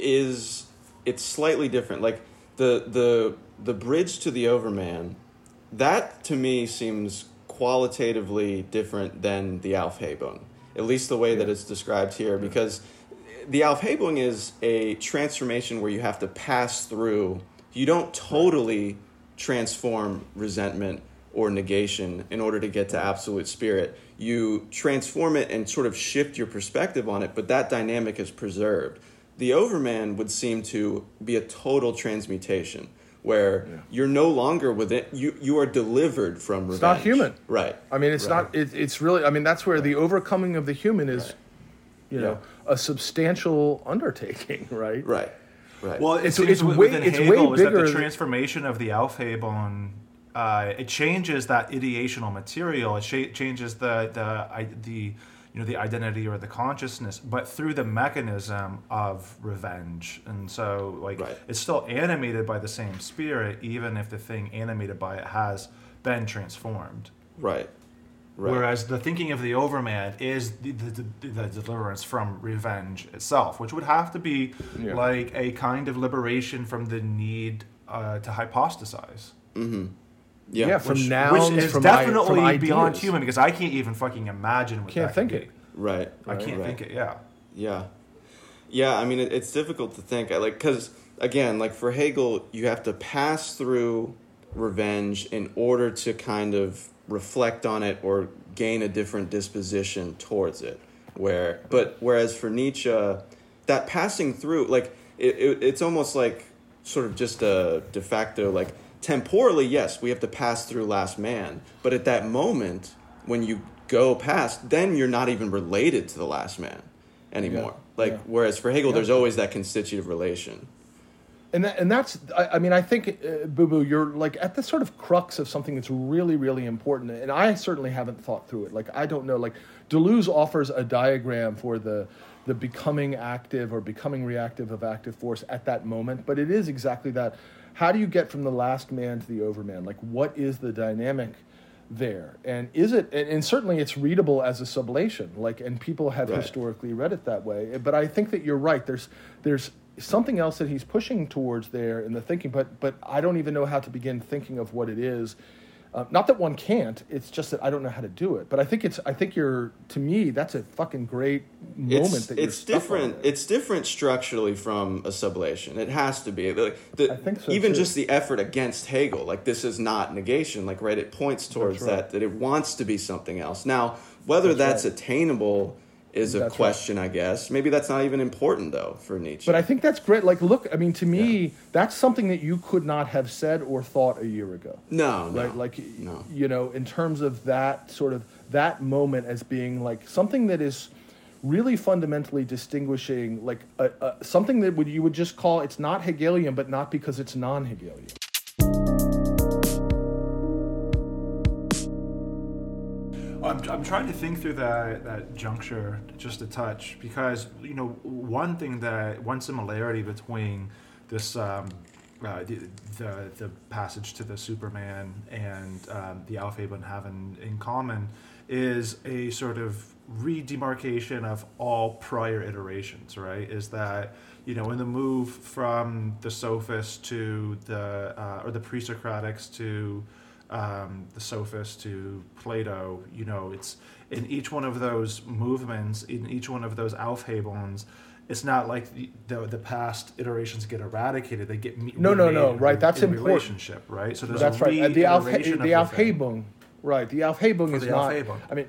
is, it's slightly different. Like, the the the bridge to the Overman, that to me seems qualitatively different than the Aufhebung, at least the way yeah. that it's described here, yeah. because the Aufhebung is a transformation where you have to pass through, you don't totally transform resentment or negation in order to get to absolute spirit. You transform it and sort of shift your perspective on it, but that dynamic is preserved. The Overman would seem to be a total transmutation, where yeah. you're no longer within, you you are delivered from revenge. It's not human. Right. I mean, it's right. not, it, it's really, I mean, that's where the overcoming of the human is, right. you know, yeah. a substantial undertaking, right? Right. Right. Well, it's, it's, it's, it's way, way, it's Hegel way is bigger. That the transformation of the Aufhebung, uh, it changes that ideational material. It sh- changes the the I, the you know the identity or the consciousness, but through the mechanism of revenge. And so, like, right. it's still animated by the same spirit, even if the thing animated by it has been transformed. Right. Right. Whereas the thinking of the Overman is the, the, the, the deliverance from revenge itself, which would have to be yeah. like a kind of liberation from the need uh, to hypostasize. Mm-hmm. Yeah, yeah, from which, nouns, which is from definitely I, from beyond ideas. human, because I can't even fucking imagine what Can't that think could it. be. Right. I can't right. think it. Yeah. Yeah. Yeah. I mean, it, it's difficult to think. I like because again, like for Hegel, you have to pass through revenge in order to kind of reflect on it or gain a different disposition towards it. Where, but whereas for Nietzsche, that passing through, like it, it, it's almost like sort of just a de facto, like temporally, yes, we have to pass through Last Man, but at that moment when you go past, then you're not even related to the Last Man anymore. Yeah, like yeah. whereas for Hegel, yeah. there's always that constitutive relation. And that, and that's, I, I mean, I think, uh, Boo Boo, you're like at the sort of crux of something that's really, really important. And I certainly haven't thought through it. Like, I don't know, like Deleuze offers a diagram for the, the becoming active or becoming reactive of active force at that moment. But it is exactly that. How do you get from the Last Man to the Overman? Like, what is the dynamic there? And is it, and, and certainly it's readable as a sublation, like, and people have right. historically read it that way. But I think that you're right. There's, there's, something else that he's pushing towards there in the thinking, but but I don't even know how to begin thinking of what it is. Uh, not that one can't, it's just that I don't know how to do it. But I think it's I think you're to me that's a fucking great moment it's, that you're it's different. On. It's different structurally from a sublation. It has to be. Like, the, I think so even too. Just the effort against Hegel, like this is not negation. Like right, it points towards right. that that it wants to be something else. Now, whether that's, that's right. attainable is a that's question, right. I guess. Maybe that's not even important, though, for Nietzsche. But I think that's great. Like, look, I mean, to me, yeah. that's something that you could not have said or thought a year ago. No, no. Right? Like, no. you know, in terms of that sort of, that moment as being, like, something that is really fundamentally distinguishing, like, a, a, something that would you would just call, it's not Hegelian, but not because it's non-Hegelian. I'm, I'm trying to think through that that juncture just a touch, because you know one thing that one similarity between this um, uh, the, the the passage to the Superman and um, the Aufhebung have in, in common is a sort of redemarcation of all prior iterations, right? Is that you know in the move from the sophists to the uh, or the pre-Socratics to Um, the sophist to Plato, you know, it's in each one of those movements, in each one of those Aufhebungs, it's not like the, the the past iterations get eradicated; they get me- no, no, no, right? In, That's in important. Relationship, right? So there's that's a right. Uh, the Aufhe- reiteration the of the Aufhebung, right? The Aufhebung For is the not. Aufhebung. I mean,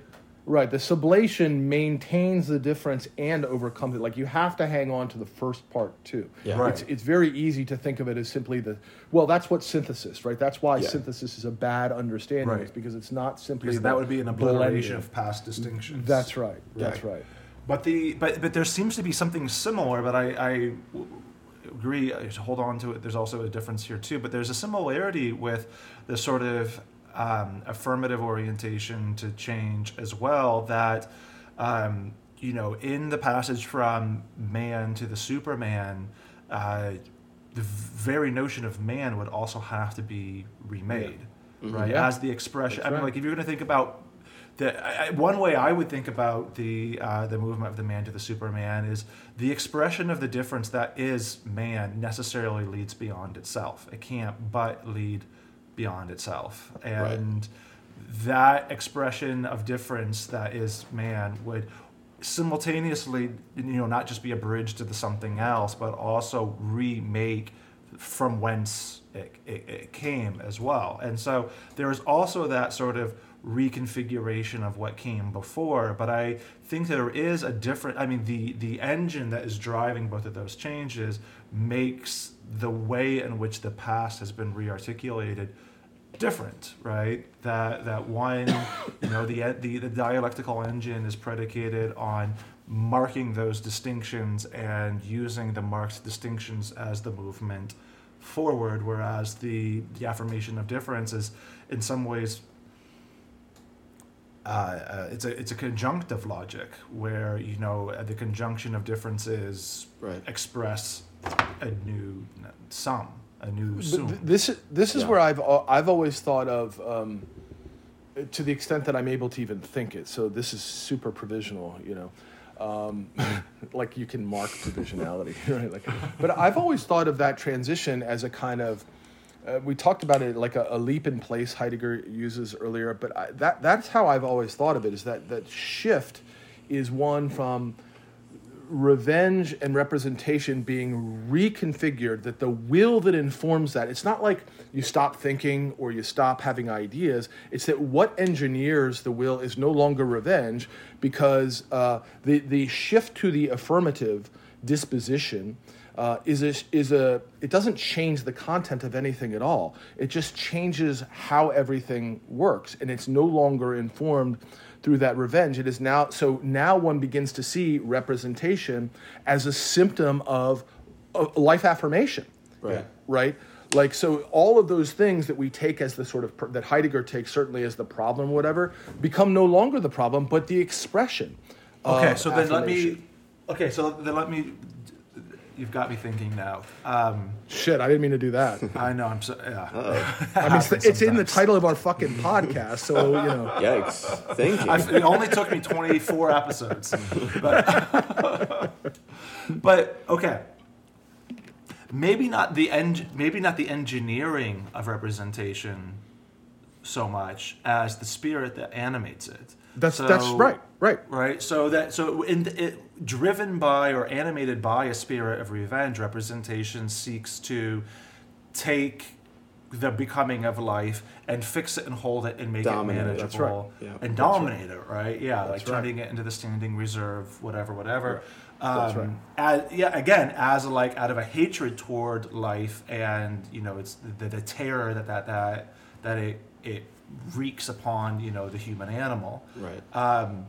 Right. The sublation maintains the difference and overcomes it. Like, you have to hang on to the first part, too. Yeah. Right. It's, it's very easy to think of it as simply the... Well, that's what synthesis, right? That's why Yeah. synthesis is a bad understanding. Right. It's because it's not simply... Because the that would be an obliteration blending. of past distinctions. That's right. That's Right. right. But the but but there seems to be something similar. But I, I agree. I should hold on to it. There's also a difference here too. But there's a similarity with the sort of um, affirmative orientation to change as well. That um, you know, in the passage from man to the Superman, uh, the very notion of man would also have to be remade, Yeah. Mhm. right? Yeah. As the expression. That's I mean, right. like if you're going to think about the I, one way I would think about the uh, the movement of the man to the Superman is the expression of the difference that is man necessarily leads beyond itself. It can't but lead beyond itself, and that expression of difference that is man would simultaneously, you know, not just be a bridge to the something else, but also remake from whence it, it, it came as well. And so there's also that sort of reconfiguration of what came before, but I think there is a different, I mean, the, the engine that is driving both of those changes makes the way in which the past has been rearticulated different, right? That that one, you know, the, the the dialectical engine is predicated on marking those distinctions and using the marked distinctions as the movement forward, whereas the the affirmation of difference is in some ways uh, uh, it's a it's a conjunctive logic where, you know, the conjunction of differences Right. express a new sum, a new But sum. th- this this is Yeah. where I've al- I've always thought of, um, to the extent that I'm able to even think it. So this is super provisional, you know, um, like you can mark provisionality, right? Like, but I've always thought of that transition as a kind of, uh, we talked about it like a, a leap in place Heidegger uses earlier, but I, that that's how I've always thought of it. Is that that shift is one from revenge and representation being reconfigured, that the will that informs that, it's not like you stop thinking or you stop having ideas, it's that what engineers the will is no longer revenge, because uh, the, the shift to the affirmative disposition uh, is a, is a, it doesn't change the content of anything at all. It just changes how everything works, and it's no longer informed through that revenge. It is now, so now one begins to see representation as a symptom of, of life affirmation, Right. right? Like, so all of those things that we take as the sort of, pr- that Heidegger takes certainly as the problem, whatever, become no longer the problem, but the expression Okay, of so then let me. affirmation. Okay, so then let me. You've got me thinking now. Um, Shit, I didn't mean to do that. I know. I'm so. Yeah. I mean, it's, it's in the title of our fucking podcast, so, you know. Yikes. Thinking. I've, it only took me twenty-four episodes, but, but okay. Maybe not the eng- Maybe not the engineering of representation so much as the spirit that animates it. That's, So- that's right, right. Right, so that so in it, driven by or animated by a spirit of revenge, representation seeks to take the becoming of life and fix it and hold it and make Dominate it it, manageable that's right. Yeah. and That's dominate it, right? Yeah, like That's right. turning it into the standing reserve, whatever, whatever. That's Um, right. as, yeah, again, as like out of a hatred toward life, and you know, it's the, the terror that that that that it it wreaks upon, you know, the human animal. Right. Um,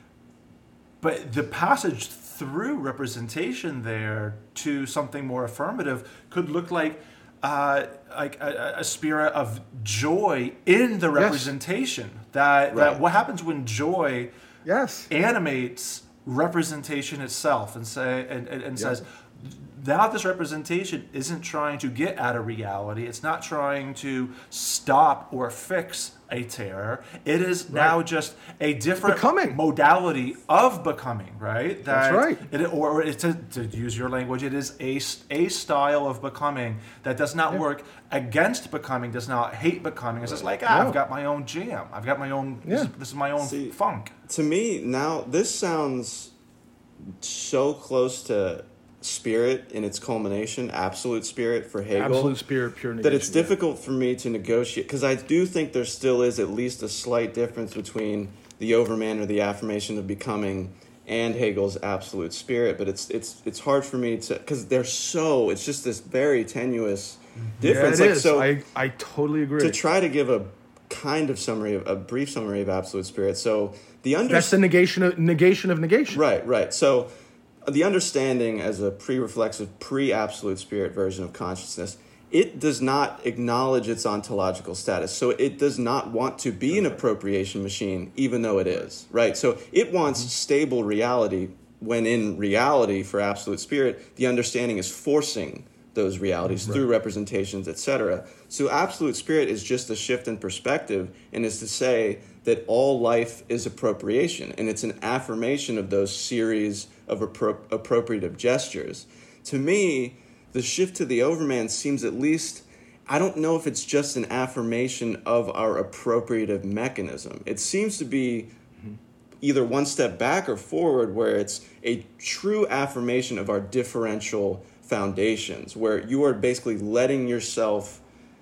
but the passage through representation there to something more affirmative could look like uh, like a, a spirit of joy in the representation. That Right. that what happens when joy Yes. animates representation itself and say and, and, and says, now this representation isn't trying to get at a reality. It's not trying to stop or fix a terror. It is now just a different Becoming. modality of becoming, right? That's That right. It, or or it, to, to use your language, it is a, a style of becoming that does not work against becoming, does not hate becoming. It's just like, ah, No. I've got my own jam. I've got my own, this, Yeah. is, this is my own See, funk. To me, now, this sounds so close to spirit in its culmination, absolute spirit for Hegel. Absolute spirit, pure negation. That it's difficult for me to negotiate, because I do think there still is at least a slight difference between the overman or the affirmation of becoming and Hegel's absolute spirit, but it's it's it's hard for me to, because they're so, it's just this very tenuous difference. Yeah, it like, is. So I, I totally agree. to try to give a kind of summary, of, a brief summary of absolute spirit. So the under That's the negation of negation of negation. Right, right. So the understanding as a pre-reflexive, pre-absolute spirit version of consciousness, it does not acknowledge its ontological status. So it does not want to be an appropriation machine, even though it is, right? So it wants mm-hmm. stable reality, when in reality, for absolute spirit, the understanding is forcing those realities right. through representations, et cetera. So absolute spirit is just a shift in perspective, and is to say that all life is appropriation, and it's an affirmation of those series of appro- appropriative gestures. To me, the shift to the overman seems, at least, I don't know if it's just an affirmation of our appropriative mechanism. It seems to be either one step back or forward, where it's a true affirmation of our differential foundations, where you are basically letting yourself,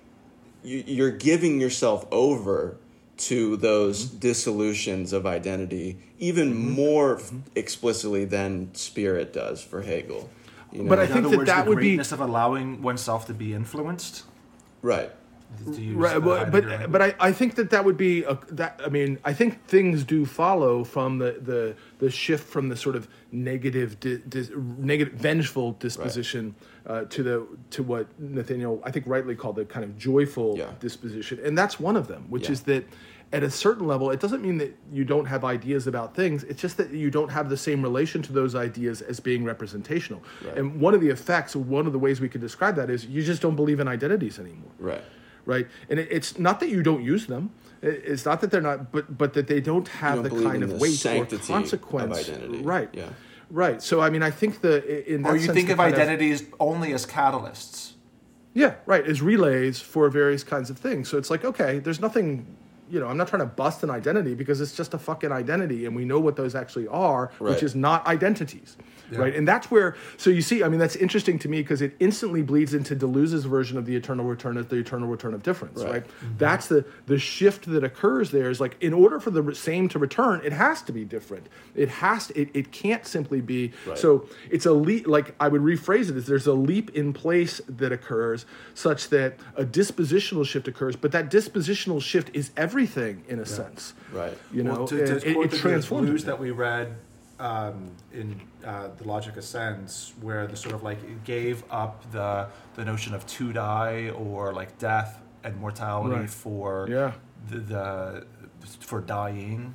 you, you're giving yourself over to those mm-hmm. dissolutions of identity, even mm-hmm. more mm-hmm. explicitly than spirit does for Hegel. You know? But I In think other that words, that the would be greatness of allowing oneself to be influenced. Right. Right, but but, but I, I think that that would be a, that. I mean, I think things do follow from the, the, the shift from the sort of negative, di, dis, negative, vengeful disposition right. uh, to the to what Nathaniel, I think, rightly called the kind of joyful yeah. disposition, and that's one of them, which yeah. is that at a certain level, it doesn't mean that you don't have ideas about things. It's just that you don't have the same relation to those ideas as being representational. Right. And one of the effects, one of the ways we can describe that is you just don't believe in identities anymore. Right. Right, and it, it's not that you don't use them. It, it's not that they're not, but but that they don't have don't the kind of the weight or consequence. Of identity. Right, yeah, right. So I mean, I think the in that or you sense, think of identities of, only as catalysts. Yeah, right, as relays for various kinds of things. So it's like, okay, there's nothing. You know, I'm not trying to bust an identity, because it's just a fucking identity, and we know what those actually are, right. which is not identities, yeah. right? And that's where, so you see, I mean, that's interesting to me, because it instantly bleeds into Deleuze's version of the eternal return of the eternal return of difference, right? right? Mm-hmm. That's the the shift that occurs there is like, in order for the same to return, it has to be different. It has to, it, it can't simply be, right. so it's a leap, like I would rephrase it as there's a leap in place that occurs such that a dispositional shift occurs, but that dispositional shift is everything. Everything in a yeah. sense, right? You know, well, to, to it, it transforms. The that we read um, in uh, the Logic Ascends, where the sort of like it gave up the the notion of to die or like death and mortality right. for yeah. the, the for dying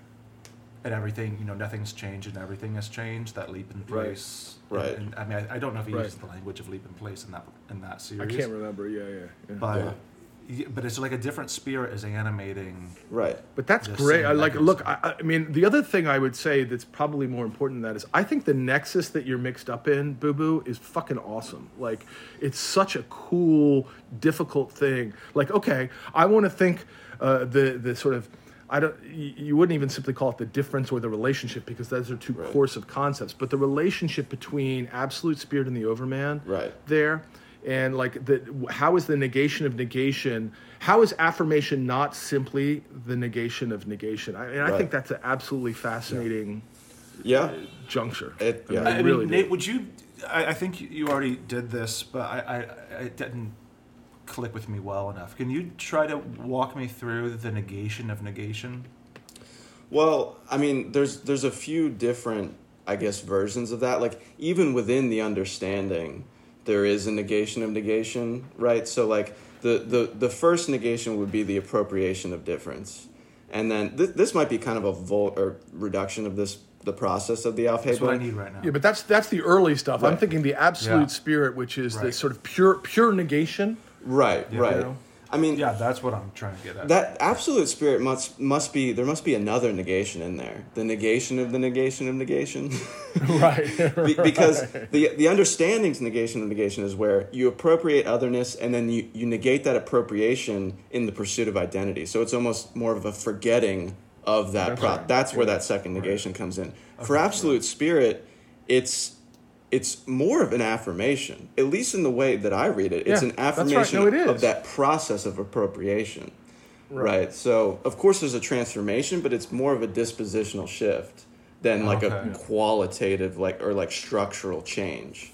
and everything. You know, nothing's changed and everything has changed. That leap in place, right? And, and, I mean, I, I don't know if he right. uses the language of leap in place in that in that series. I can't remember. Yeah, yeah. yeah. But. Yeah. But it's like a different spirit is animating. Right. But that's great. I like, look, I, I mean, the other thing I would say that's probably more important than that is I think the nexus that you're mixed up in, Boo Boo, is fucking awesome. Like, it's such a cool, difficult thing. Like, okay, I want to think uh, the the sort of, I don't, you, you wouldn't even simply call it the difference or the relationship, because those are two right. coarse concepts. But the relationship between absolute spirit and the overman right. there. And like, the, how is the negation of negation? How is affirmation not simply the negation of negation? I, and I right. think that's an absolutely fascinating yeah. Uh, juncture. It, yeah. I, mean, I, I really mean, Nate, would you? I, I think you already did this, but I, I, I didn't click with me well enough. Can you try to walk me through the negation of negation? Well, I mean, there's there's a few different, I guess, versions of that. Like, even within the understanding, there is a negation of negation, right? So like the, the, the first negation would be the appropriation of difference. And then th- this might be kind of a vol- or reduction of this the process of the Aufhebung. That's what I need right now. Yeah, but that's that's the early stuff. Right. I'm thinking the absolute yeah. spirit, which is right. the sort of pure pure negation. Right, yeah. right. You know? I mean, yeah, that's what I'm trying to get at. That absolute spirit must must be there must be another negation in there. The negation of the negation of negation. right. Be, because the the understanding's negation of negation is where you appropriate otherness and then you, you negate that appropriation in the pursuit of identity. So it's almost more of a forgetting of that. That's, pro- right. That's where yeah. that second negation right. comes in. Okay. For absolute spirit, it's it's more of an affirmation, at least in the way that I read it. It's Yeah, an that's right. affirmation No, it is. of that process of appropriation. Right. Right. So, of course, there's a transformation, but it's more of a dispositional shift than like Okay. a qualitative, like or like structural change.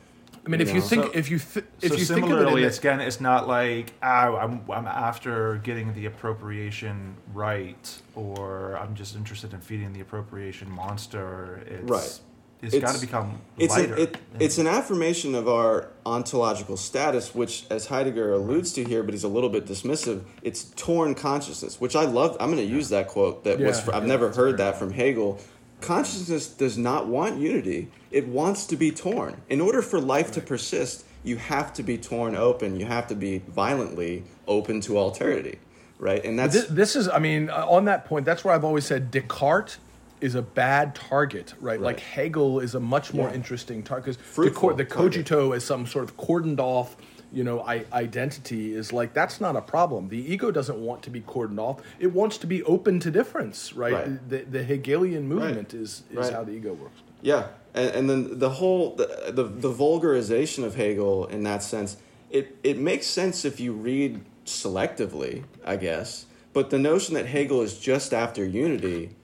I mean, You if you know? think, So- if you, th- if so you think of it, similarly, in it's again, it's not like oh, I'm I'm after getting the appropriation right, or I'm just interested in feeding the appropriation monster. It's, Right. It's, It's- got to become It's lighter. an, it, it's an affirmation of our ontological status, which, as Heidegger alludes to here, but he's a little bit dismissive. It's torn consciousness, which I love. I'm going to use that quote. That was Yeah. I've never heard that from Hegel. Consciousness does not want unity; it wants to be torn. In order for life to persist, you have to be torn open. You have to be violently open to alterity, right? And that's This, this is, I mean, uh, on that point, that's where I've always said Descartes is a bad target, right? Like Hegel is a much more Yeah. interesting target because the, Fruitful cor- the target. cogito as some sort of cordoned off, you know, I- identity is like that's not a problem. The ego doesn't want to be cordoned off; it wants to be open to difference, right? Right. The, the Hegelian movement is is Right. how the ego works. Yeah, and, and then the whole the, the the vulgarization of Hegel in that sense, it it makes sense if you read selectively, I guess. But the notion that Hegel is just after unity,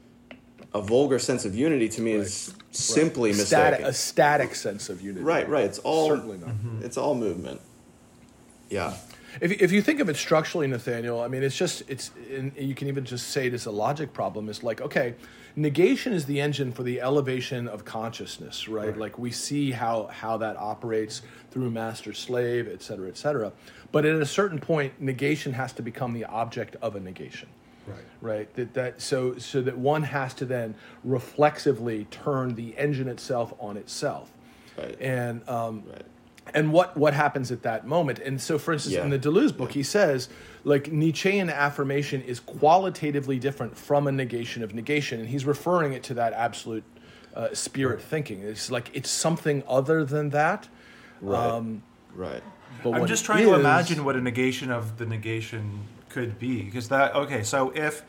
a vulgar sense of unity, to me is simply Static, mistaken. a static sense of unity. Right, right. It's all Certainly not. It's all movement. Yeah. If, if you think of it structurally, Nathaniel, I mean, it's just, it's, and you can even just say it as a logic problem. It's like, okay, negation is the engine for the elevation of consciousness, right? Right. Like we see how, how that operates through master-slave, et cetera, et cetera. But at a certain point, negation has to become the object of a negation. Right. Right. That that so so that one has to then reflexively turn the engine itself on itself. Right. And um, Right. and what what happens at that moment? And so, for instance, Yeah. in the Deleuze book, he says like Nietzschean affirmation is qualitatively different from a negation of negation, and he's referring it to that absolute uh, spirit thinking. It's like it's something other than that. Right. Um, Right. but I'm what just it trying to is- imagine what a negation of the negation could be, because that okay. So if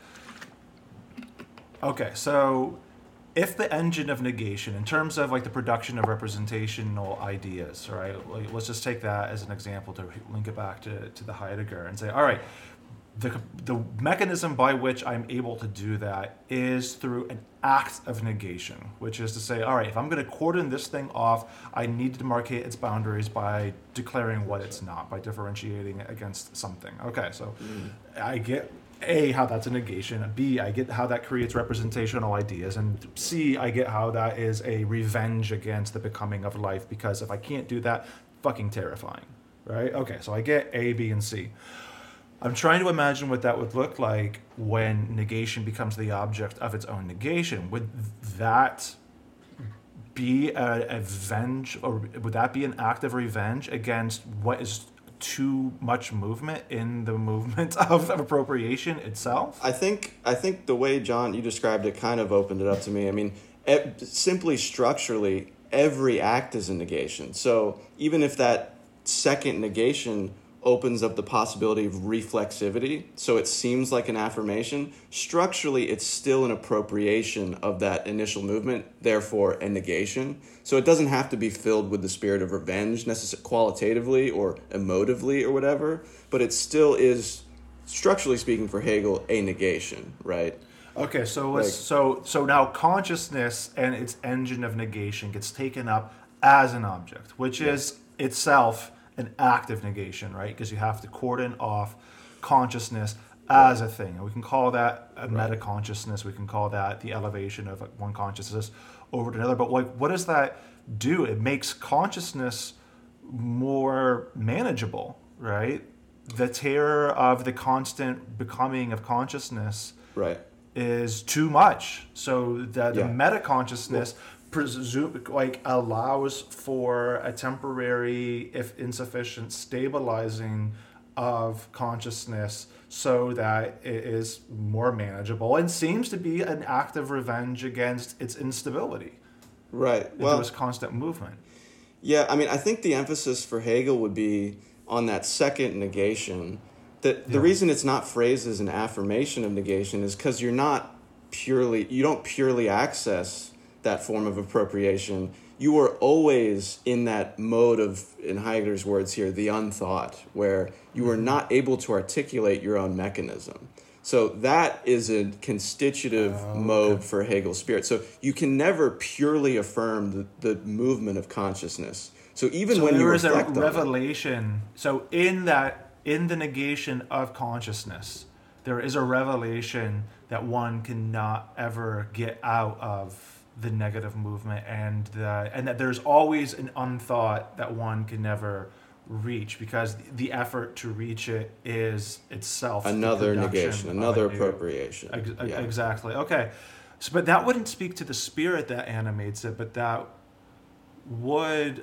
okay, so if the engine of negation, in terms of like the production of representational ideas, right? Like, let's just take that as an example to link it back to, to the Heidegger and say, all right, the the mechanism by which I'm able to do that is through an act of negation, which is to say, all right, if I'm going to cordon this thing off, I need to demarcate its boundaries by declaring what it's not, by differentiating it against something. Okay, so I get A, how that's a negation, B, I get how that creates representational ideas, and C, I get how that is a revenge against the becoming of life, because if I can't do that, fucking terrifying, right? Okay, so I get A, B, and C. I'm trying to imagine what that would look like when negation becomes the object of its own negation. Would that be a, a venge, or would that be an act of revenge against what is too much movement in the movement of appropriation itself? I think I think the way John you described it kind of opened it up to me. I mean, e- simply structurally, every act is a negation. So even if that second negation opens up the possibility of reflexivity, so it seems like an affirmation, structurally it's still an appropriation of that initial movement, therefore a negation. So it doesn't have to be filled with the spirit of revenge necessarily qualitatively or emotively or whatever, but it still is, structurally speaking for Hegel, a negation, right? Okay, so let's, Like- so so now consciousness and its engine of negation gets taken up as an object, which is itself an act of negation, right? Because you have to cordon off consciousness as a thing. And we can call that a meta-consciousness. We can call that the elevation of one consciousness over to another. But like, what does that do? It makes consciousness more manageable, right? The terror of the constant becoming of consciousness Right. is too much. So that the Yeah. meta consciousness presume like allows for a temporary, if insufficient, stabilizing of consciousness so that it is more manageable and seems to be an act of revenge against its instability Right. into Well, its constant movement. yeah, I mean, I think the emphasis for Hegel would be on that second negation. That the Yeah. reason it's not phrased as an affirmation of negation is because you're not purely, you don't purely access that form of appropriation. you are always in that mode of, in Heidegger's words here, the unthought, where you are not able to articulate your own mechanism. So that is a constitutive oh, mode okay. for Hegel's spirit. So you can never purely affirm the, the movement of consciousness. So even so when you there is a reflect on revelation. It, so in that, in the negation of consciousness, there is a revelation that one cannot ever get out of the negative movement, and the, and that there's always an unthought that one can never reach, because the effort to reach it is itself another negation, another appropriation. Ex- yeah. Exactly. Okay. So, but that wouldn't speak to the spirit that animates it, but that would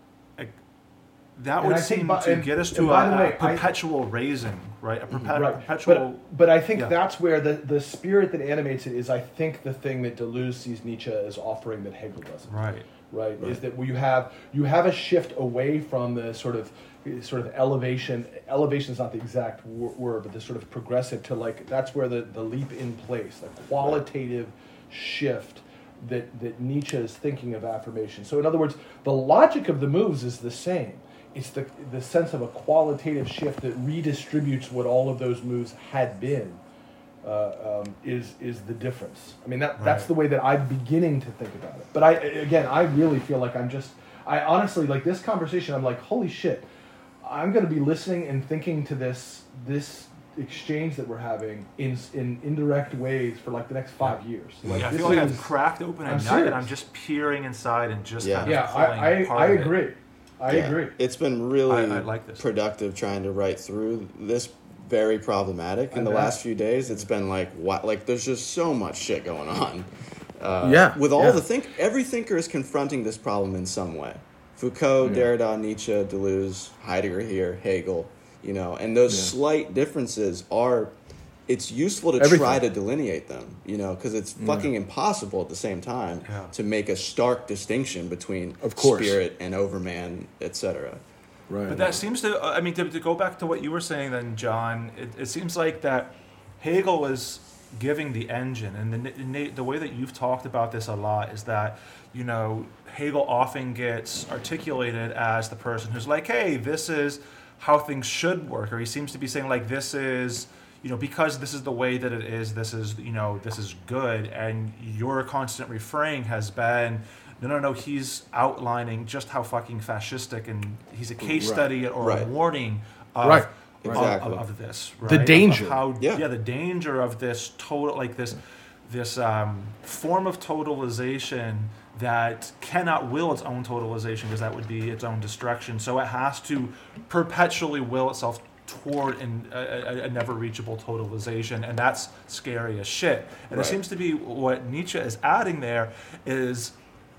that would seem by, to and, get us to a, way, a perpetual I, raising, right? A perpe- right. perpetual. But, but I think yeah. that's where the, the spirit that animates it is, I think, the thing that Deleuze sees Nietzsche as offering that Hegel doesn't. Right. Right. Right. Is that you have you have a shift away from the sort of sort of elevation. Elevation is not the exact w- word, but the sort of progressive to like that's where the, the leap in place, the qualitative right. shift that that Nietzsche is thinking of affirmation. So in other words, the logic of the moves is the same. It's the the sense of a qualitative shift that redistributes what all of those moves had been uh, um, is is the difference. I mean that right. that's the way that I'm beginning to think about it. But I again I really feel like I'm just I honestly like this conversation. I'm like, holy shit, I'm going to be listening and thinking to this this exchange that we're having in in indirect ways for like the next five years. Like, yeah, I feel like is, I've cracked open a nut and I'm just peering inside and just yeah. kind of yeah, pulling I I, part I of agree. It. I yeah. agree. It's been really I, I like this. productive trying to write through this. Very problematic in I the bet. last few days. It's been like what? Like there's just so much shit going on. Uh, yeah. With all yeah. the think, every thinker is confronting this problem in some way. Foucault, yeah. Derrida, Nietzsche, Deleuze, Heidegger here, Hegel. You know, and those yeah. slight differences are. It's useful to Everything. try to delineate them, you know, because it's fucking yeah. impossible at the same time yeah. to make a stark distinction between of course. spirit and overman, et cetera. Right. But that seems to, I mean, to, to go back to what you were saying then, John, it, it seems like that Hegel is giving the engine, and the, the way that you've talked about this a lot is that, you know, Hegel often gets articulated as the person who's like, hey, this is how things should work, or he seems to be saying like, this is, you know, because this is the way that it is, this is, you know, this is good. And your constant refrain has been, no, no, no, he's outlining just how fucking fascistic, and he's a case right. study or right. a warning of, right. of, exactly. of, of this. Right? The danger. Of how, yeah. yeah, the danger of this total, like this, this um, form of totalization that cannot will its own totalization, because that would be its own destruction. So it has to perpetually will itself toward an, a, a never reachable totalization, and that's scary as shit. And right. it seems to be what Nietzsche is adding there is,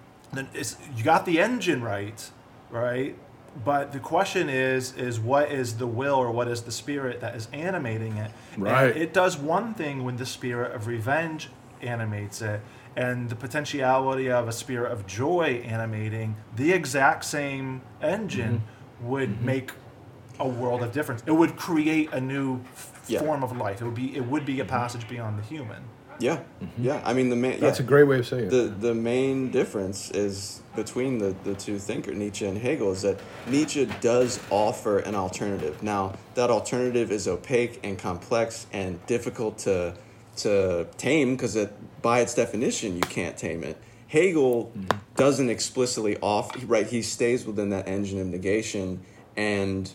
is you got the engine right, right? But the question is, is what is the will, or what is the spirit that is animating it? Right. And it does one thing when the spirit of revenge animates it, and the potentiality of a spirit of joy animating the exact same engine mm-hmm. would mm-hmm. make a world of difference. It would create a new f- yeah. form of life. It would be it would be a passage beyond the human. Yeah, mm-hmm. yeah. I mean, the main. That's yeah. a great way of saying it. The the main difference is between the, the two thinkers, Nietzsche and Hegel, is that Nietzsche does offer an alternative. Now, that alternative is opaque and complex and difficult to to tame, because it, by its definition, you can't tame it. Hegel mm-hmm. doesn't explicitly off right. He stays within that engine of negation and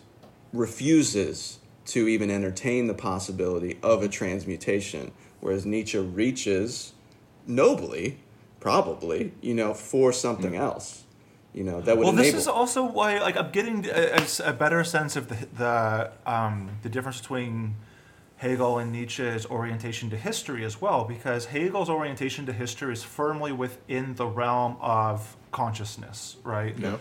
refuses to even entertain the possibility of a transmutation, whereas Nietzsche reaches nobly, probably, you know, for something mm. else, you know, that would well, enable... this is also why, like, I'm getting a, a better sense of the the, um, the difference between Hegel and Nietzsche's orientation to history as well, because Hegel's orientation to history is firmly within the realm of consciousness, right? Yep.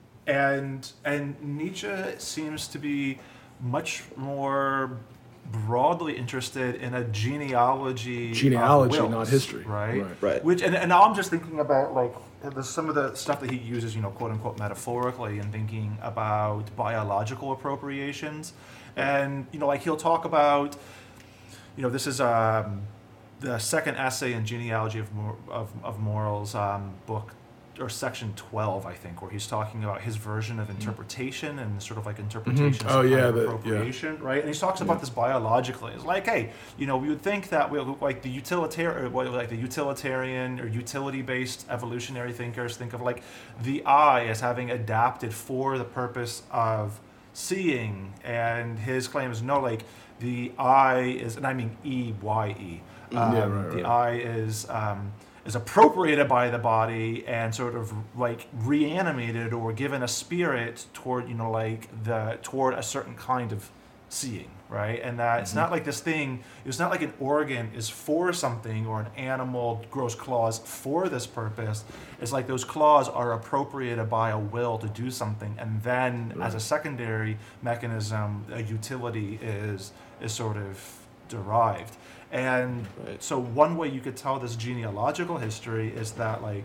And and Nietzsche seems to be much more broadly interested in a genealogy genealogy of wills, not history, right? Right. right. Which and, and now I'm just thinking about like the, some of the stuff that he uses, you know, quote unquote metaphorically, and thinking about biological appropriations, and you know, like he'll talk about, you know, this is um, the second essay in Genealogy of Mor- of, of Morals um, book or section twelve, I think, where he's talking about his version of interpretation and sort of like interpretation Mm-hmm. Oh, of yeah, of the- appropriation, yeah. right? And he talks about yeah. this biologically. It's like, hey, you know, we would think that we like the utilitarian, like the utilitarian or utility-based evolutionary thinkers think of like the eye as having adapted for the purpose of seeing, and his claim is no, like the eye is, and I mean E Y E. Um, yeah, right, the right. eye is. Um, is appropriated by the body and sort of like reanimated or given a spirit toward, you know, like the toward a certain kind of seeing, right? And that mm-hmm. it's not like this thing, it's not like an organ is for something or an animal grows claws for this purpose. It's like those claws are appropriated by a will to do something, and then right. as a secondary mechanism, a utility is is sort of derived. And right. so one way you could tell this genealogical history is that like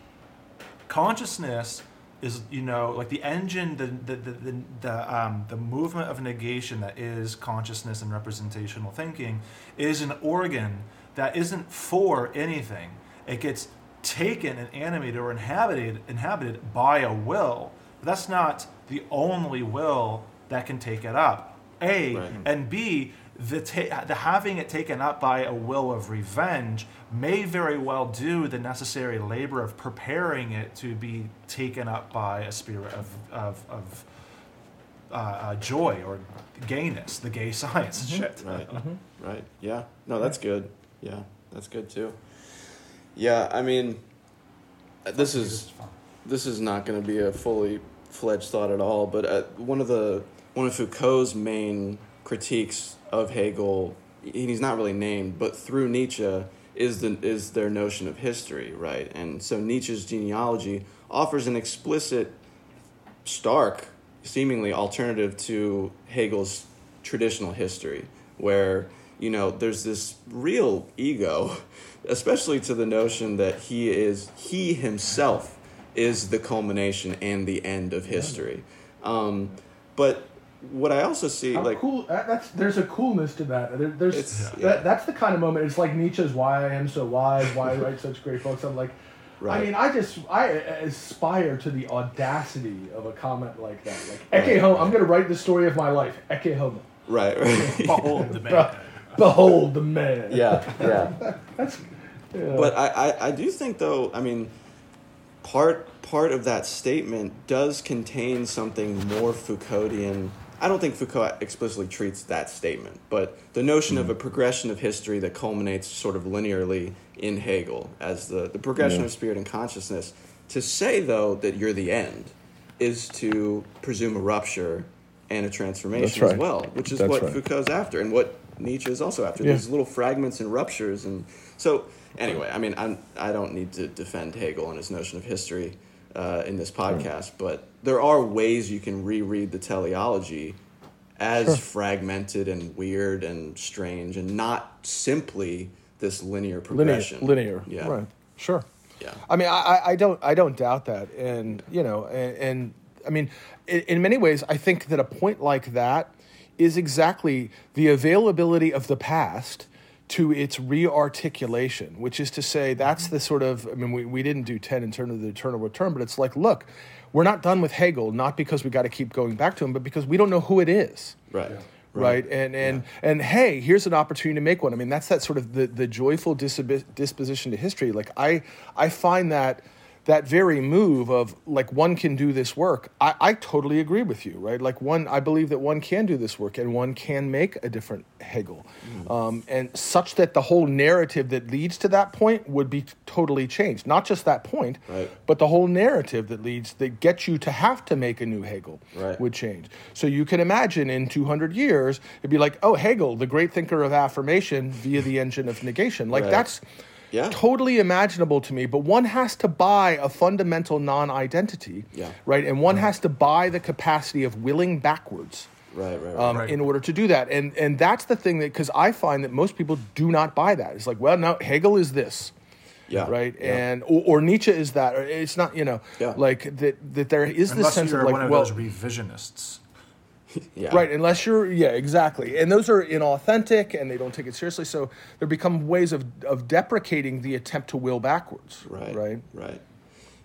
consciousness is, you know, like the engine, the the the the, the, um, the movement of negation that is consciousness and representational thinking is an organ that isn't for anything. It gets taken and animated or inhabited inhabited by a will. But that's not the only will that can take it up. A right. and B. The, ta- the having it taken up by a will of revenge may very well do the necessary labor of preparing it to be taken up by a spirit of of, of uh, uh, joy or gayness, the gay science. Mm-hmm. Shit. Right. Mm-hmm. Right. Yeah. No, that's good. Yeah, that's good too. Yeah, I mean, this is this is not going to be a fully fledged thought at all, but uh, one of the one of Foucault's main critiques of Hegel, he's not really named, but through Nietzsche is the is their notion of history, right? And so Nietzsche's genealogy offers an explicit, stark, seemingly alternative to Hegel's traditional history, where, you know, there's this real ego, especially to the notion that he is he himself is the culmination and the end of history. Um, but what I also see, How like cool, that, that's there's a coolness to that. There, there's It's- that, yeah. that's the kind of moment. It's like Nietzsche's "Why I Am So Wise," why I write such great books. I'm like, Right. I mean, I just I aspire to the audacity of a comment like that. Like, Ecce Homo, I'm going to write the story of my life. Ecce Homo. right, right. Behold the man. Behold the man. yeah, yeah. That's. Yeah. But I, I, I do think, though, I mean, part part of that statement does contain something more Foucauldian. I don't think Foucault explicitly treats that statement, but the notion mm. of a progression of history that culminates sort of linearly in Hegel as the, the progression yeah. of spirit and consciousness. To say, though, that you're the end is to presume a rupture and a transformation right. as well, which is That's what right. Foucault's after and what Nietzsche is also after. Yeah. These little fragments and ruptures. And so, anyway, I mean, I'm, I don't need to defend Hegel and his notion of history uh, in this podcast, sure. but there are ways you can reread the teleology as sure. fragmented and weird and strange and not simply this linear progression. Linear, linear. Yeah. Right. Sure. Yeah. I mean, I, I don't, I don't doubt that, and you know, and, and I mean, in, in many ways, I think that a point like that is exactly the availability of the past to its re-articulation, which is to say, that's the sort of, I mean, we, we didn't do ten in terms of the eternal return, but it's like, look, we're not done with Hegel, not because we got to keep going back to him, but because we don't know who it is. Right. Yeah. Right. right, and and yeah. and hey, here's an opportunity to make one. I mean, that's that sort of the, the joyful disab- disposition to history. Like I I find that that very move of like one can do this work. I, I totally agree with you, right? Like one, I believe that one can do this work and one can make a different Hegel, mm. um, and such that the whole narrative that leads to that point would be totally changed. Not just that point, right. but the whole narrative that leads that gets you to have to make a new Hegel right. would change. So you can imagine in two hundred years, it'd be like, oh, Hegel, the great thinker of affirmation via the engine of negation. Like right. that's. Yeah. Totally imaginable to me, but one has to buy a fundamental non-identity, yeah. right? And one right. has to buy the capacity of willing backwards, right, right, right. Um, right. in order to do that. And and that's the thing that, because I find that most people do not buy that. It's like, well, no, Hegel is this, yeah, right, yeah. and or, or Nietzsche is that. Or it's not, you know, yeah. like that. That there is Unless this sense you're of like, one of well, those revisionists. Yeah. Right, unless you're, yeah, exactly. And those are inauthentic and they don't take it seriously. So there become ways of, of deprecating the attempt to will backwards. Right, Right. right.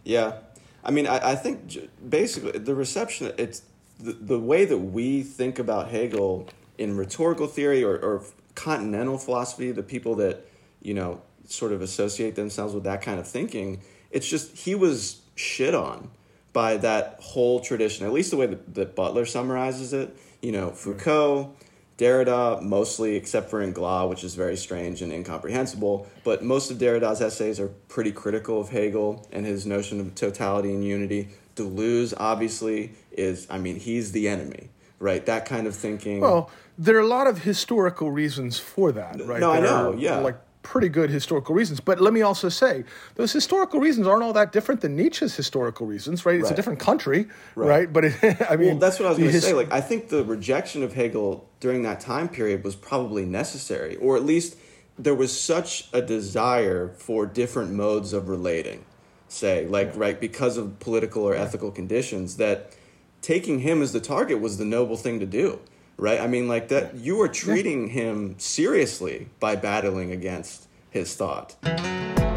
Yeah. I mean, I, I think j- basically the reception, it's the, the way that we think about Hegel in rhetorical theory or, or continental philosophy, the people that, you know, sort of associate themselves with that kind of thinking, it's just he was shit on by that whole tradition, at least the way that, that Butler summarizes it. You know, Foucault, Derrida, mostly, except for in Glas, which is very strange and incomprehensible. But most of Derrida's essays are pretty critical of Hegel and his notion of totality and unity. Deleuze, obviously, is, I mean, he's the enemy, right? That kind of thinking. Well, there are a lot of historical reasons for that, right? No, I There know, are, yeah. Like, pretty good historical reasons. But let me also say, those historical reasons aren't all that different than Nietzsche's historical reasons, right? It's Right. a different country, Right. right? But, it, I mean... Well, that's what I was the going to his- say. Like, I think the rejection of Hegel during that time period was probably necessary, or at least there was such a desire for different modes of relating, say, like, yeah. right, because of political or ethical conditions, that taking him as the target was the noble thing to do, right? I mean, like, that you were treating yeah. him seriously by battling against his thought.